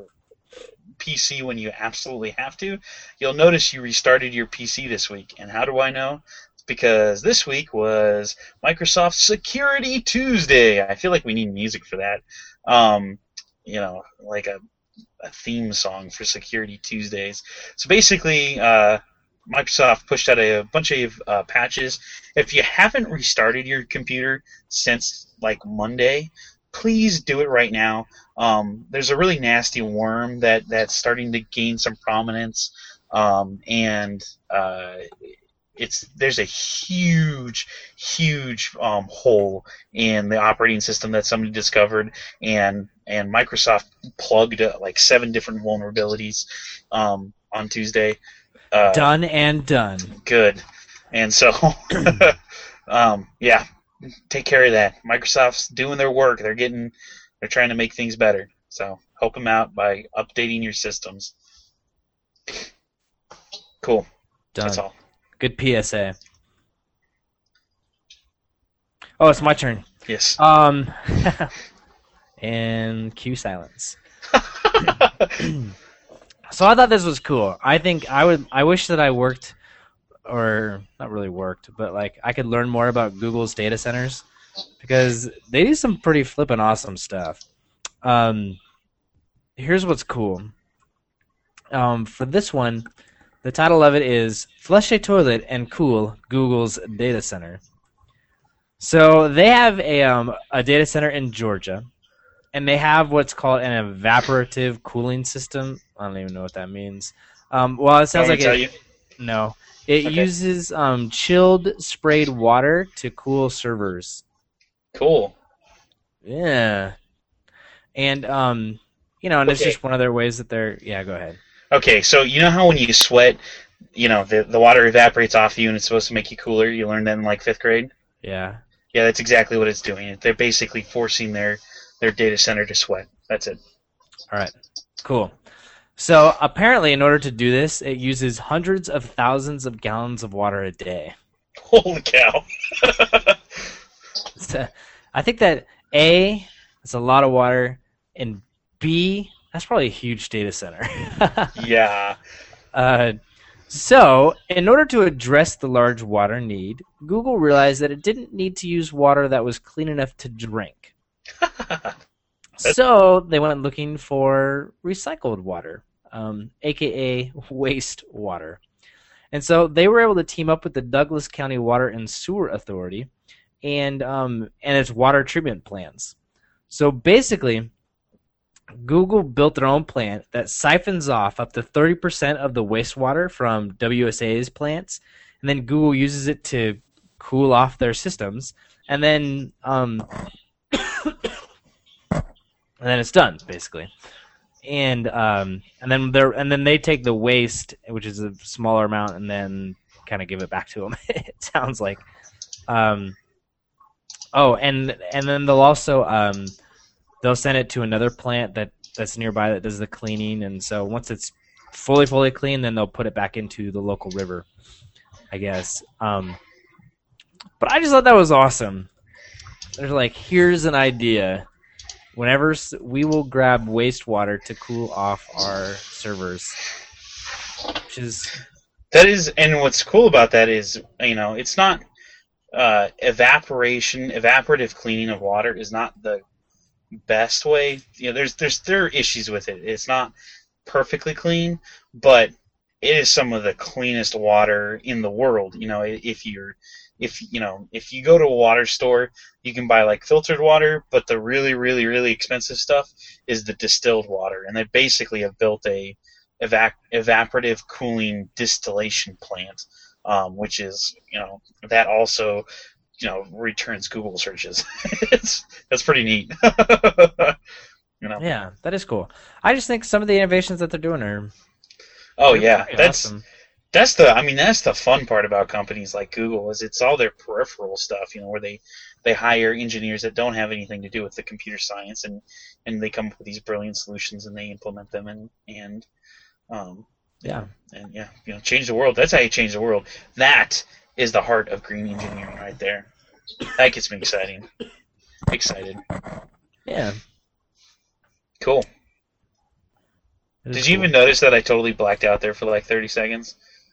A: P C when you absolutely have to, you'll notice you restarted your P C this week. And how do I know? It's because this week was Microsoft Security Tuesday. I feel like we need music for that. Um, you know, like a, a theme song for Security Tuesdays. So basically, uh, Microsoft pushed out a bunch of uh, patches. If you haven't restarted your computer since like Monday, please do it right now. Um, there's a really nasty worm that, that's starting to gain some prominence, um, and uh, it's there's a huge, huge um, hole in the operating system that somebody discovered, and and Microsoft plugged uh, like seven different vulnerabilities um, on Tuesday. Uh,
B: done and done.
A: Good. And so, um, yeah, take care of that. Microsoft's doing their work. They're getting, they're trying to make things better. So help them out by updating your systems. Cool.
B: Done.
A: That's all.
B: Good P S A. Oh, it's my turn.
A: Yes.
B: Um, and cue silence. So I thought this was cool. I think I would. I wish that I worked, or not really worked, but like I could learn more about Google's data centers because they do some pretty flippin' awesome stuff. Um, here's what's cool. Um, for this one, the title of it is "Flush a Toilet and Cool Google's Data Center." So they have a um, a data center in Georgia. And they have what's called an evaporative cooling system. I don't even know what that means. Um, well, it sounds like
A: tell
B: it,
A: you?
B: No. It
A: Okay.
B: uses um, chilled sprayed water to cool servers.
A: Cool.
B: Yeah. And, um, you know, and it's
A: Okay.
B: just one of their ways that they're... Yeah, go ahead.
A: Okay, so you know how when you sweat, you know, the, the water evaporates off you and it's supposed to make you cooler? You learned that in like fifth grade?
B: Yeah.
A: Yeah, that's exactly what it's doing. They're basically forcing their... their data center to sweat. That's it.
B: All right. Cool. So apparently, in order to do this, it uses hundreds of thousands of gallons of water a day.
A: Holy cow.
B: So, I think that A, that's a lot of water, and B, that's probably a huge data center.
A: Yeah.
B: uh, so, in order to address the large water need, Google realized that it didn't need to use water that was clean enough to drink. So they went looking for recycled water, um, aka waste water. And so they were able to team up with the Douglas County Water and Sewer Authority and um, and its water treatment plants. So basically, Google built their own plant that siphons off up to thirty percent of the wastewater from W S A's plants, and then Google uses it to cool off their systems, and then um, and then it's done basically. And um, and then they and then they take the waste, which is a smaller amount, and then kind of give it back to them. It sounds like. Um, oh, and and then they'll also um, they'll send it to another plant that, that's nearby that does the cleaning, and so once it's fully fully clean, then they'll put it back into the local river, I guess. Um, but I just thought that was awesome. They're like, here's an idea. Whenever we will grab wastewater to cool off our servers, which is
A: That is, and what's cool about that is, you know, it's not uh, evaporation, evaporative cleaning of water is not the best way. You know, there's there's there are issues with it. It's not perfectly clean, but it is some of the cleanest water in the world. You know, if you're if you know if you go to a water store, you can buy like filtered water, but the really really really expensive stuff is the distilled water, and they basically have built a evac- evaporative cooling distillation plant, um, which is, you know, that also, you know, returns Google searches. it's that's pretty neat. You know.
B: yeah, that is cool. I just think some of the innovations that they're doing are
A: Oh
B: they're
A: yeah,
B: pretty
A: that's
B: awesome.
A: that's the I mean that's the fun part about companies like Google is it's all their peripheral stuff, you know, where they they hire engineers that don't have anything to do with the computer science, and and they come up with these brilliant solutions and they implement them, and and um
B: Yeah.
A: and yeah, you know, change the world. That's how you change the world. That is the heart of green engineering right there. That gets me exciting. Excited.
B: Yeah.
A: Cool.
B: It is
A: Did you
B: cool.
A: even notice that I totally blacked out there for like thirty seconds?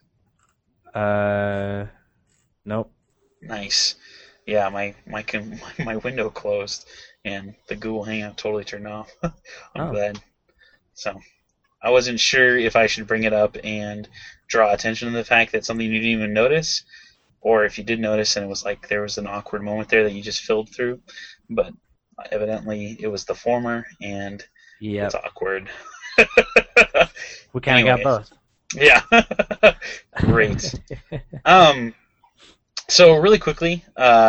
B: Uh, nope.
A: Nice. Yeah, my my com- my window closed and the Google Hangout totally turned off. I'm
B: Oh,
A: glad. So I wasn't sure if I should bring it up and draw attention to the fact that something you didn't even notice, or if you did notice and it was like there was an awkward moment there that you just filled through. But evidently it was the former, and it's
B: yep.
A: awkward.
B: We kind of got
A: Anyways,
B: both.
A: yeah, great. Um, so really quickly,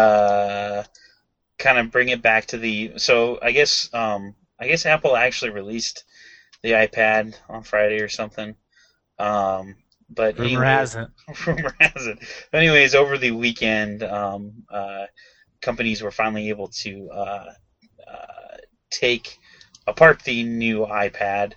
A: uh, kind of bring it back to the. So I guess, um, I guess Apple actually released the iPad on Friday or something. Um, but
B: Rumor
A: anyway,
B: has it.
A: rumor has it. But anyways, over the weekend, um, uh, companies were finally able to uh, uh, take apart the new iPad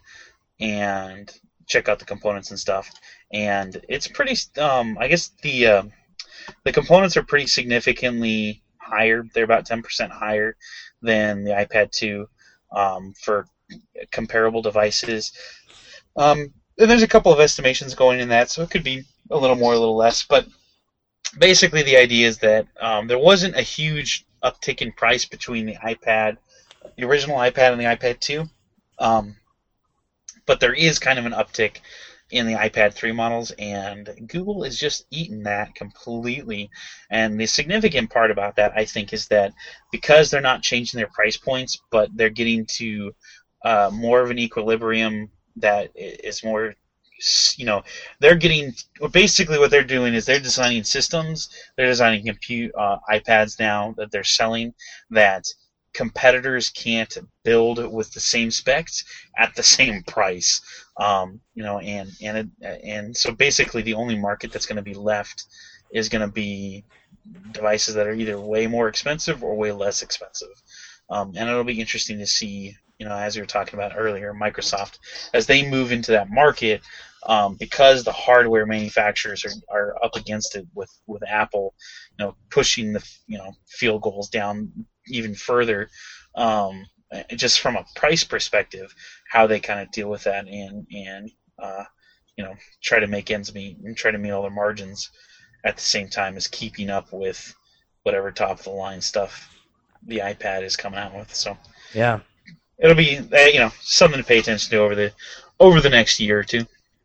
A: and check out the components and stuff. And it's pretty. Um, I guess the uh, the components are pretty significantly higher. They're about ten percent higher than the iPad two um, for comparable devices. Um, and there's a couple of estimations going in that, so it could be a little more, a little less. But basically, the idea is that um, there wasn't a huge uptick in price between the iPad, the original iPad, and the iPad two. Um, but there is kind of an uptick in the iPad three models, and Google is just eating that completely. And the significant part about that, I think, is that because they're not changing their price points, but they're getting to uh, more of an equilibrium that is more, you know, they're getting, basically what they're doing is they're designing systems, they're designing compute uh, iPads now that they're selling that competitors can't build with the same specs at the same price. Um, you know, and and it, and so basically the only market that's going to be left is going to be devices that are either way more expensive or way less expensive. Um, and it'll be interesting to see, you know, as we were talking about earlier, Microsoft, as they move into that market, um, because the hardware manufacturers are, are up against it with, with Apple, you know, pushing the, you know, field goals down even further, um, just from a price perspective, how they kind of deal with that and, and uh, you know, try to make ends meet and try to meet all their margins at the same time as keeping up with whatever top of the line stuff the iPad is coming out with. So
B: Yeah.
A: it'll be uh, you know, something to pay attention to over the over the next year or two.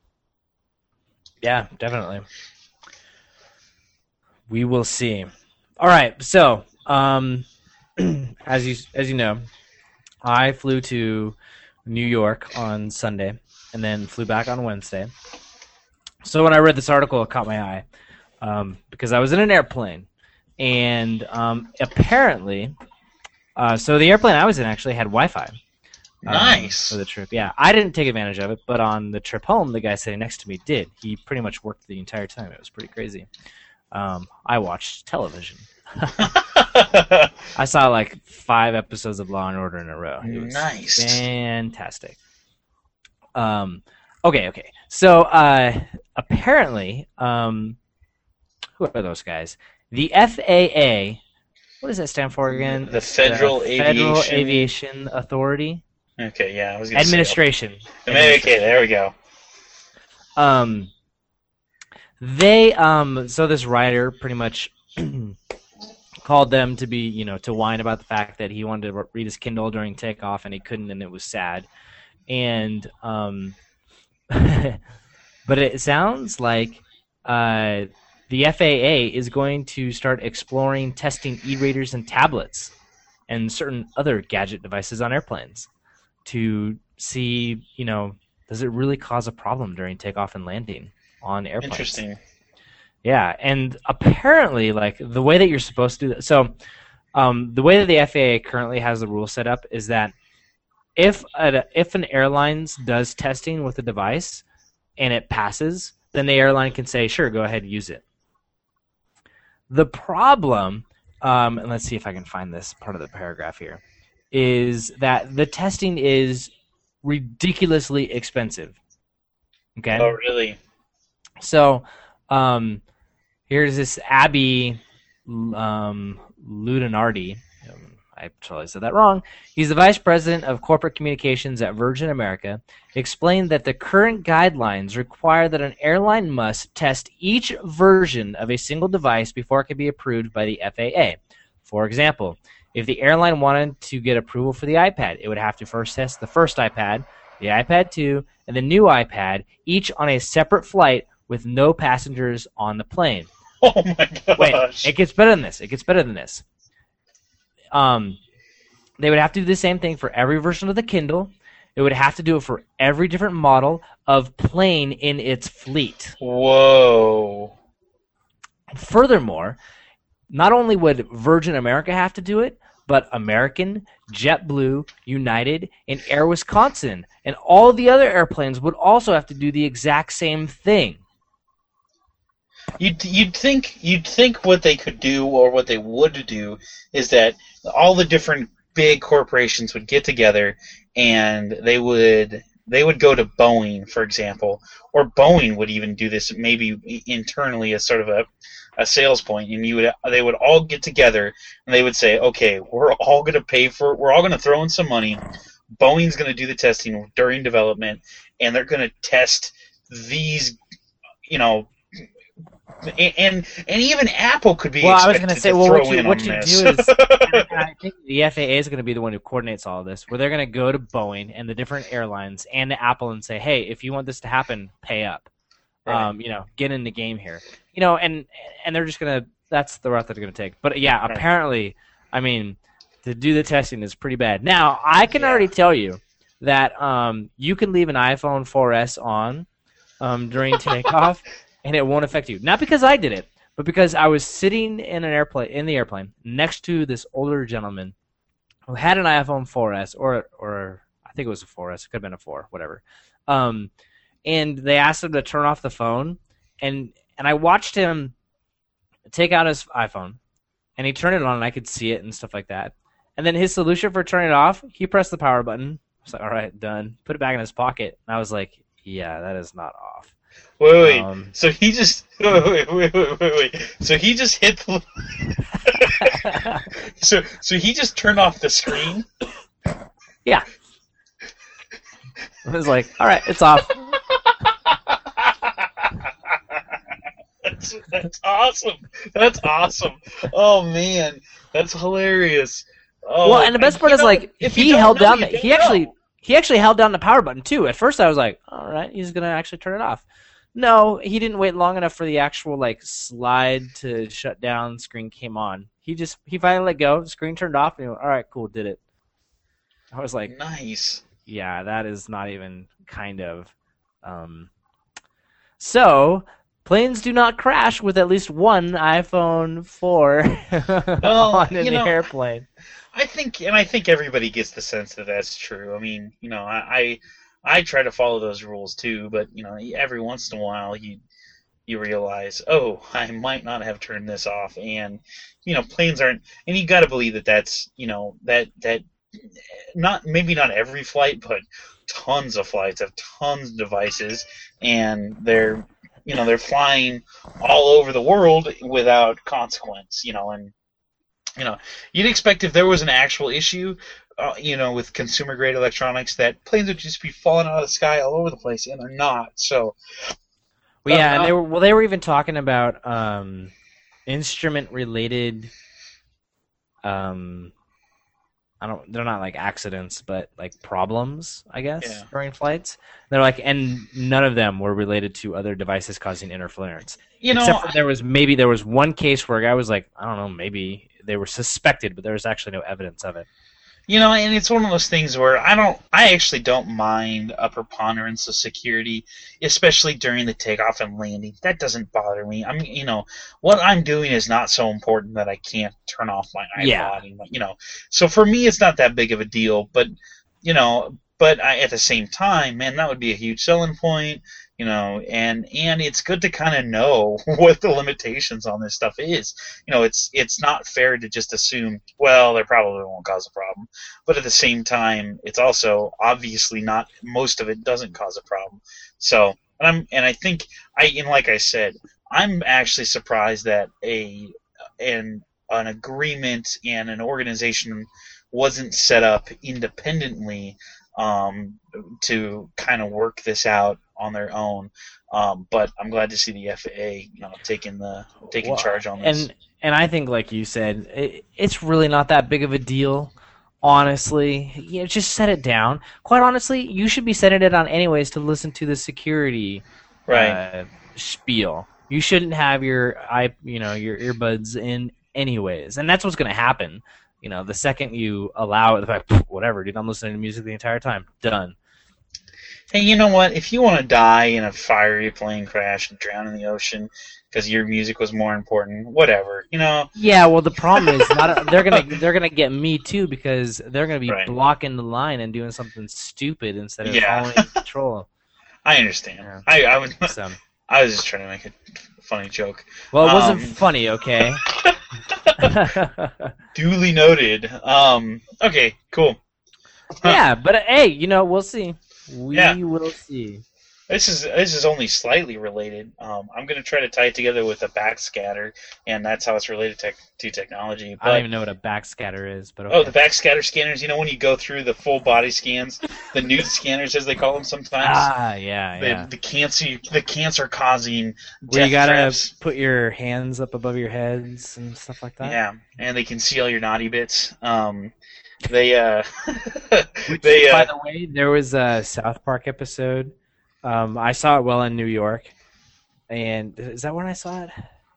B: Yeah, definitely. We will see. All right. So, um, as you as you know, I flew to New York on Sunday and then flew back on Wednesday. So when I read this article, it caught my eye um, because I was in an airplane, and um, apparently, uh, so the airplane I was in actually had Wi-Fi. Um,
A: Nice.
B: for the trip. Yeah, I didn't take advantage of it, but on the trip home, the guy sitting next to me did. He pretty much worked the entire time. It was pretty crazy. Um, I watched television. I saw like five episodes of Law and Order in a row. It was
A: Nice.
B: fantastic. Um, okay, okay. So uh, apparently, um, who are those guys? The F A A. What does that stand for again?
A: The Federal
B: The Federal
A: Aviation-
B: Aviation Authority.
A: Okay, yeah, I was gonna
B: Administration.
A: say okay, there we go.
B: Um, they um, so this writer pretty much called them to be, you know, to whine about the fact that he wanted to read his Kindle during takeoff and he couldn't, and it was sad. And um, but it sounds like uh, the F A A is going to start exploring testing e-readers and tablets and certain other gadget devices on airplanes to see, you know, does it really cause a problem during takeoff and landing on airplanes?
A: Interesting.
B: Yeah, and apparently, like, the way that you're supposed to do that, so um, the way that the F A A currently has the rule set up is that if a, if an airline does testing with a device and it passes, then the airline can say, sure, go ahead and use it. The problem, um, and let's see if I can find this part of the paragraph here, is that the testing is ridiculously expensive. Okay?
A: Oh, really?
B: So, um, here's this Abby um, Ludinardi. Um, I totally said that wrong. He's the vice president of corporate communications at Virgin America. Explained that the current guidelines require that an airline must test each version of a single device before it can be approved by the F A A. For example, if the airline wanted to get approval for the iPad, it would have to first test the first iPad, the iPad two, and the new iPad, each on a separate flight with no passengers on the plane.
A: Oh my gosh.
B: Wait, it gets better than this. It gets better than this. Um, they would have to do the same thing for every version of the Kindle. It would have to do it for every different model of plane in its fleet.
A: Whoa.
B: Furthermore, not only would Virgin America have to do it, but American, JetBlue, United, and Air Wisconsin, and all the other airplanes would also have to do the exact same thing.
A: You'd you'd think you'd think what they could do or what they would do is that all the different big corporations would get together and they would they would go to Boeing, for example, or Boeing would even do this maybe internally as sort of a a sales point, and you would they would all get together and they would say, okay, we're all going to pay for we're all going to throw in some money. Boeing's going to do the testing during development, and they're going to test these, you know. And and even Apple could be
B: well, I was
A: expected
B: going to say,
A: to
B: well,
A: throw
B: what you,
A: in
B: what
A: on
B: you
A: this.
B: do is, I think the F A A is going to be the one who coordinates all of this, where they're going to go to Boeing and the different airlines and to Apple and say, hey, if you want this to happen, pay up.
A: Right.
B: Um, you know, get in the game here. You know, and and they're just going to, that's the route that they're going to take. But yeah,
A: Right.
B: apparently, I mean, to do the testing is pretty bad. Now, I can
A: Yeah.
B: already tell you that um, you can leave an iPhone four S on um, during takeoff, and it won't affect you. Not because I did it, but because I was sitting in an airplane in the airplane next to this older gentleman who had an iPhone four S, or or I think it was a four S, it could have been a four, whatever. Um, and they asked him to turn off the phone, and and I watched him take out his iPhone, and he turned it on, and I could see it and stuff like that. And then his solution for turning it off, he pressed the power button. I was like, all right, done. Put it back in his pocket, and I was like, yeah, that is not off.
A: Wait, wait.
B: Um,
A: so he just wait, wait, wait, wait, wait, wait. So he just hit the. so so he just turned off the screen.
B: Yeah. I was like, all right, it's off.
A: that's that's awesome. That's awesome. Oh man, that's hilarious. Oh,
B: Well, and the best part
A: you
B: is
A: know,
B: like
A: if
B: he
A: you don't
B: held
A: know,
B: down.
A: you
B: The,
A: don't
B: he actually
A: know.
B: he actually held down the power button too. At first, I was like, all right, he's gonna actually turn it off. No, he didn't wait long enough for the actual like slide to shut down. Screen came on. He just he finally let go. The screen turned off. And he went, all right, cool, did it. I was like,
A: Nice.
B: yeah, that is not even kind of. Um, so planes do not crash with at least one iPhone four
A: Well,
B: on an
A: you know,
B: airplane.
A: I think, and I think everybody gets the sense that that's true. I mean, you know, I, I, I try to follow those rules too, but you know, every once in a while you, you realize, oh, I might not have turned this off, and you know, planes aren't, and you got to believe that that's, you know, that that, not maybe not every flight, but tons of flights have tons of devices, and they're, you know, they're flying all over the world without consequence, you know, and. You know, you'd expect if there was an actual issue, uh, you know, with consumer-grade electronics, that planes would just be falling out of the sky all over the place, and they're not. So,
B: Well, yeah,
A: uh,
B: and they were well. They were even talking about um, instrument-related. Um, I don't. They're not like accidents, but like problems, I guess,
A: Yeah.
B: during flights. They're like, and none of them were related to other devices causing interference.
A: you know,
B: Except for there was maybe there was one case where a guy was like, I don't know, maybe they were suspected, but there was actually no evidence of it.
A: You know, and it's one of those things where I don't, I actually don't mind a preponderance of security, especially during the takeoff and landing. That doesn't bother me. I mean, you know, what I'm doing is not so important that I can't turn off my iPod.
B: Yeah.
A: And, you know, so for me, it's not that big of a deal. But, you know, but I, at the same time, man, that would be a huge selling point. You know, and and it's good to kind of know what the limitations on this stuff is. You know, it's it's not fair to just assume, well, they probably won't cause a problem. But at the same time, it's also obviously not, most of it doesn't cause a problem. So, and I'm and I think I and like I said, I'm actually surprised that a an an agreement and an organization wasn't set up independently um, to kind of work this out on their own. Um, but I'm glad to see the F A A, you know, taking the taking
B: Well,
A: charge on this.
B: And and I think, like you said, it, it's really not that big of a deal. Honestly, you know, just set it down. Quite honestly, you should be setting it on anyways to listen to the security
A: Right.
B: uh, spiel. You shouldn't have your i you know your earbuds in anyways, and that's what's going to happen. You know, the second you allow it, the fact, whatever, dude, I'm listening to music the entire time. Done.
A: Hey, you know what? If you want to die in a fiery plane crash and drown in the ocean because your music was more important, whatever. You know.
B: Yeah, well, the problem is not they're gonna they're gonna get me too because they're gonna be
A: Right.
B: blocking the line and doing something stupid instead of
A: Yeah.
B: following control.
A: I understand.
B: Yeah.
A: I I, would,
B: So,
A: I was just trying to make a funny joke.
B: well, it wasn't
A: Um,
B: funny, okay?
A: Duly noted. Um. Okay. Cool.
B: Yeah, but uh, hey, you know, we'll see. We
A: Yeah.
B: will see.
A: This is this is only slightly related. Um, I'm going to try to tie it together with a backscatter, and that's how it's related to, to technology. But,
B: I don't even know what a backscatter is, but okay.
A: oh, the backscatter scanners. You know when you go through the full body scans, the nude scanners, as they call them sometimes.
B: Ah, yeah,
A: the,
B: yeah.
A: the cancer, the cancer causing
B: Where you
A: death
B: gotta
A: traps.
B: put your hands up above your heads and stuff like that.
A: Yeah, and they can see all your naughty bits. Um, they uh,
B: Which,
A: they
B: by
A: uh,
B: the way, there was a South Park episode. Um, I saw it well in New York, and is that when I saw it?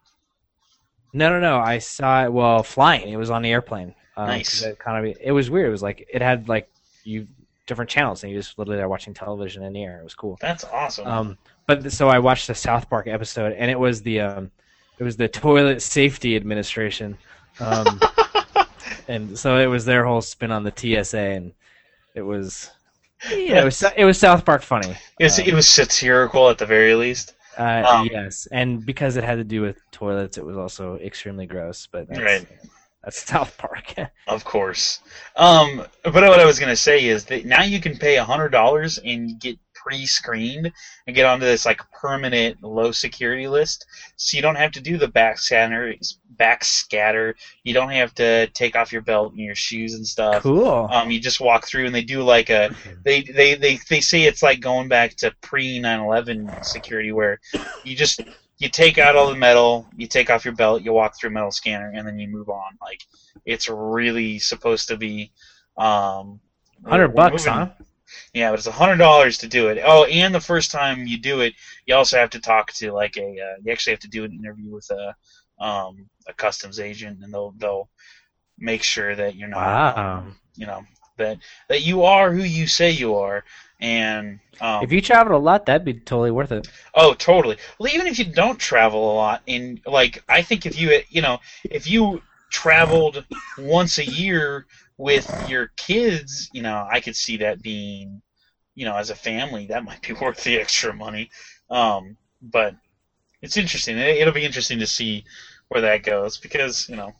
B: No, no, no. I saw it well flying. It was on the airplane. Um,
A: Nice.
B: 'cause It kind of it was weird. It was like it had like you different channels, and you just literally are watching television in the air. It was cool.
A: that's awesome.
B: Um, but so I watched the South Park episode, and it was the um, it was the Toilet Safety Administration, um, and so it was their whole spin on the T S A, and it was. Yeah, it was it was South Park funny.
A: it, was,
B: um,
A: it was satirical at the very least.
B: Uh,
A: Um,
B: yes, and because it had to do with toilets, it was also extremely gross. But that's,
A: Right.
B: that's South Park.
A: Of course. Um, but what I was going to say is that now you can pay one hundred dollars and get pre-screened and get onto this like permanent low security list. So you don't have to do the back scatter, back scatter. You don't have to take off your belt and your shoes and stuff.
B: Cool.
A: Um, you just walk through and they do like a they they they, they say it's like going back to pre nine eleven security where you just you take out all the metal, you take off your belt, you walk through a metal scanner, and then you move on. Like it's really supposed to be um
B: Hundred
A: we're
B: bucks,
A: moving-
B: huh?
A: Yeah, but it's a hundred dollars to do it. Oh, and the first time you do it, you also have to talk to like a. Uh, you actually have to do an interview with a um, a customs agent, and they'll they'll make sure that you're not,
B: Wow.
A: um, you know, that that you are who you say you are. And um,
B: If you traveled a lot, that'd be totally worth it.
A: oh, totally. Well, even if you don't travel a lot, and like I think if you you know if you traveled once a year with your kids, you know, I could see that being, you know, as a family, that might be worth the extra money. Um, but it's interesting. It- It'll be interesting to see where that goes because, you know,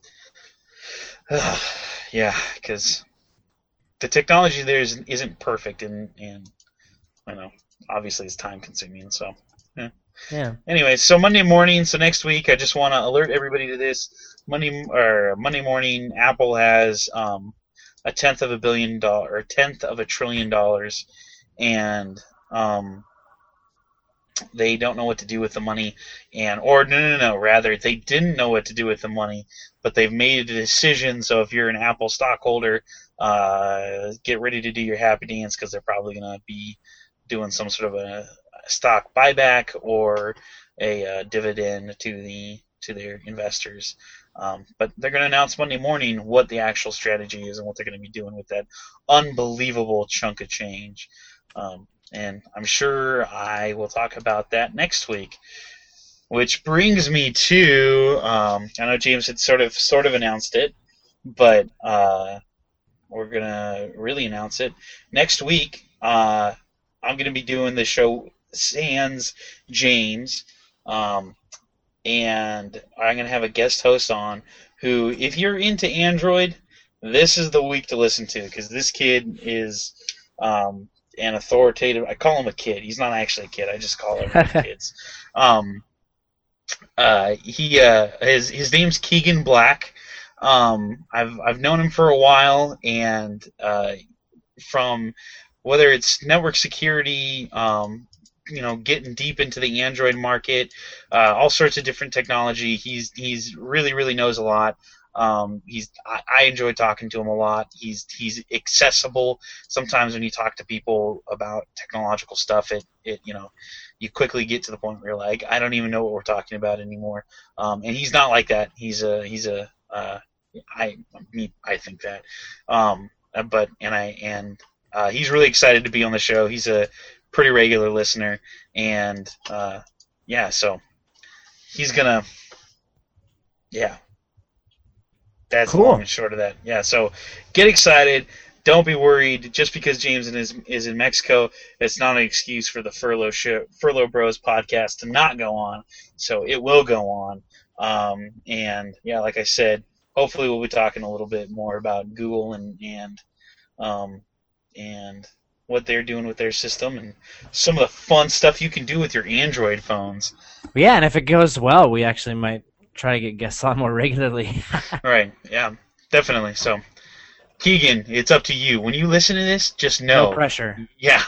A: uh, yeah, because the technology there isn't, isn't perfect, and, and, you know, obviously it's time consuming, so.
B: Yeah.
A: Anyway, so Monday morning, so next week, I just want to alert everybody to this. Monday or Monday morning, Apple has um, a tenth of a billion dollar, or a tenth of a trillion dollars, and um, they don't know what to do with the money, and or no, no, no, rather they didn't know what to do with the money, but they've made a decision. So if you're an Apple stockholder, uh, get ready to do your happy dance because they're probably going to be doing some sort of a stock buyback or a uh, dividend to the to their investors. Um, but they're going to announce Monday morning what the actual strategy is and what they're going to be doing with that unbelievable chunk of change. Um, and I'm sure I will talk about that next week. Which brings me to um, I know James had sort of sort of announced it, but uh, we're going to really announce it next week. Uh, I'm going to be doing the show Sans James, um, and I'm going to have a guest host on who, if you're into Android, this is the week to listen to because this kid is um, an authoritative. I call him a kid. He's not actually a kid. I just call him kids. Um, Uh, he uh, his his name's Keegan Black. Um, I've I've known him for a while, and uh, from whether it's network security, um, you know, getting deep into the Android market, uh, all sorts of different technology. He's he's really really knows a lot. Um, he's I, I enjoy talking to him a lot. He's he's accessible. Sometimes when you talk to people about technological stuff, it it you know, you quickly get to the point where you're like, I don't even know what we're talking about anymore. Um, and he's not like that. He's a he's a uh, I me I think that. Um, but and I and uh, he's really excited to be on the show. He's a pretty regular listener, and uh, yeah, so he's gonna yeah. That's
B: Cool.
A: the long and short of that. Yeah, so get excited. Don't be worried. Just because James is is in Mexico, it's not an excuse for the Furlough show, Furlough Bros podcast to not go on. So it will go on. Um, and yeah, like I said, hopefully we'll be talking a little bit more about Google and and um, and what they're doing with their system and some of the fun stuff you can do with your Android phones.
B: Yeah, and if it goes well, we actually might try to get guests on more regularly.
A: Right, yeah, definitely. So, Keegan, it's up to you. When you listen to this, just know.
B: No pressure.
A: Yeah.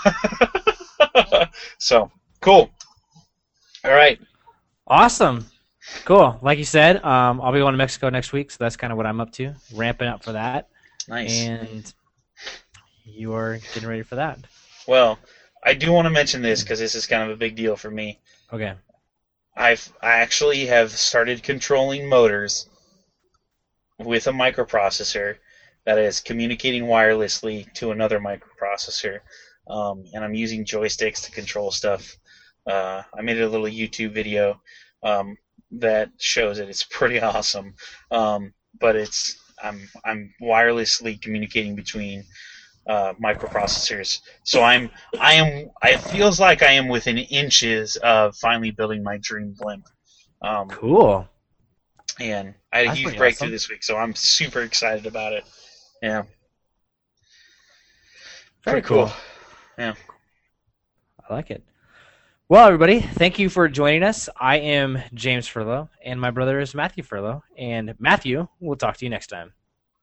A: So, cool. All right.
B: Awesome. Cool. Like you said, um, I'll be going to Mexico next week, so that's kind of what I'm up to, ramping up for that.
A: Nice.
B: And you are getting ready for that.
A: Well, I do want to mention this because this is kind of a big deal for me.
B: Okay.
A: I've I actually have started controlling motors with a microprocessor that is communicating wirelessly to another microprocessor, um, and I'm using joysticks to control stuff. Uh, I made a little YouTube video um, that shows it. It's pretty awesome, um, but it's I'm I'm wirelessly communicating between uh, microprocessors. So I'm I am it feels like I am within inches of finally building my dream blimp. Um,
B: Cool.
A: and I had a
B: That's
A: huge
B: pretty
A: breakthrough
B: awesome.
A: this week, so I'm super excited about it. Yeah.
B: Very
A: Pretty cool.
B: cool.
A: Yeah.
B: I like it. Well, everybody, thank you for joining us. I am James Furlough, and my brother is Matthew Furlough. And Matthew, we'll talk to you next time.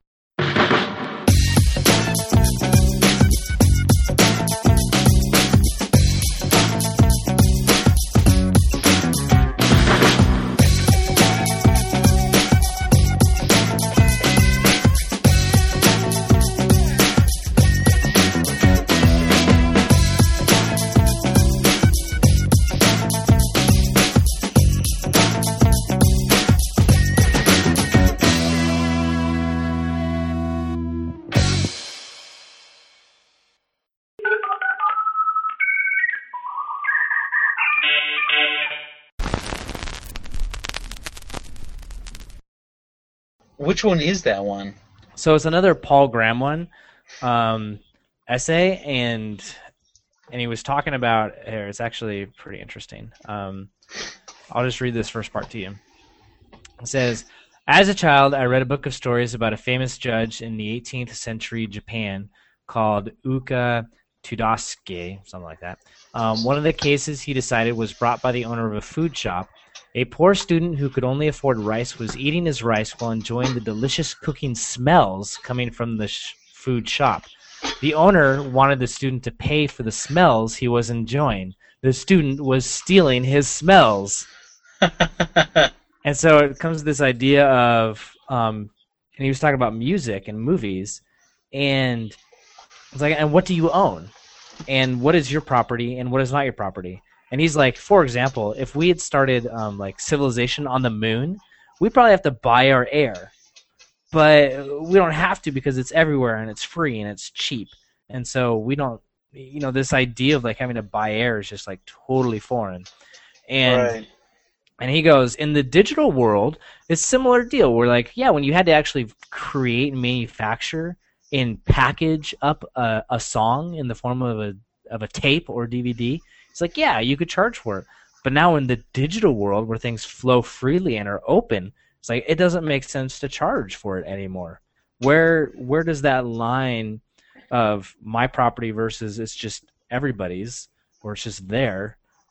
A: Which one is that one?
B: So it's another Paul Graham one, um, essay, and and he was talking about here. It's actually pretty interesting. Um, I'll just read this first part to you. It says, as a child, I read a book of stories about a famous judge in the eighteenth century Japan called Uka Tudasuke, something like that. Um, one of the cases he decided was brought by the owner of a food shop. A poor student who could only afford rice was eating his rice while enjoying the delicious cooking smells coming from the sh- food shop. The owner wanted the student to pay for the smells he was enjoying. The student was stealing his smells. And so it comes to this idea of, um, and he was talking about music and movies, and it's like, and what do you own? And what is your property and what is not your property? And he's like, for example, if we had started um, like civilization on the moon, we'd probably have to buy our air. But we don't have to because it's everywhere and it's free and it's cheap. And so we don't, you know, this idea of like having to buy air is just like totally foreign. And
A: Right.
B: and he goes, in the digital world, it's a similar deal where like, yeah, when you had to actually create and manufacture and package up a, a song in the form of a of a tape or D V D, it's like, yeah, you could charge for it. But now in the digital world where things flow freely and are open, it's like it doesn't make sense to charge for it anymore. Where where does that line of my property versus it's just everybody's, or it's just there,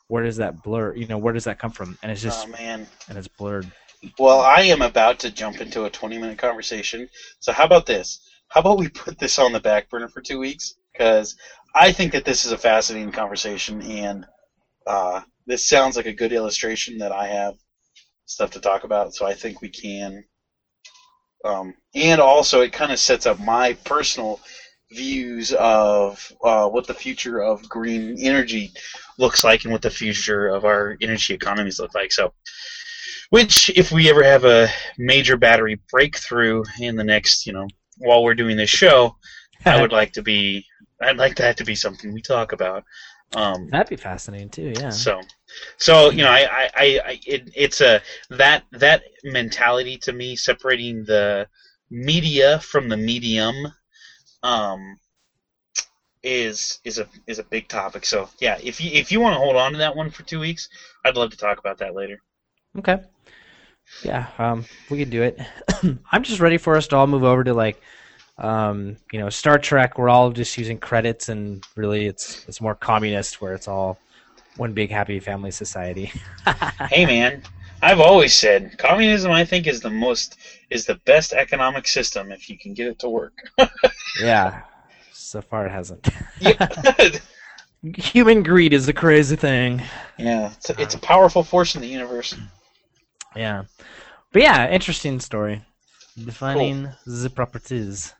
B: where does that blur? You know, where does that come from? And it's just
A: Oh man.
B: and it's blurred.
A: Well, I am about to jump into a twenty-minute conversation. So how about this? How about we put this on the back burner for two weeks? Because I think that this is a fascinating conversation, and uh, this sounds like a good illustration that I have stuff to talk about. So I think we can. Um, and also, it kind of sets up my personal views of uh, what the future of green energy looks like and what the future of our energy economies look like. So, which, if we ever have a major battery breakthrough in the next, you know, while we're doing this show, I would like to be, I'd like that to be something we talk about. Um,
B: That'd be fascinating too. Yeah.
A: So, so you know, I, I, I, I it, it's a that that mentality to me, separating the media from the medium, um, is is a is a big topic. So yeah, if you if you want to hold on to that one for two weeks, I'd love to talk about that later.
B: Okay. Yeah, um, we could do it. I'm just ready for us to all move over to like, um, you know, Star Trek. We're all just using credits, and really, it's it's more communist, where it's all one big happy family society.
A: Hey, man, I've always said communism, I think, is the most is the best economic system if you can get it to work.
B: Yeah, so far it hasn't.
A: Yep.
B: Human greed is a crazy thing.
A: Yeah, it's a, it's a powerful force in the universe.
B: Yeah. But yeah, interesting story. Defining cool. the properties.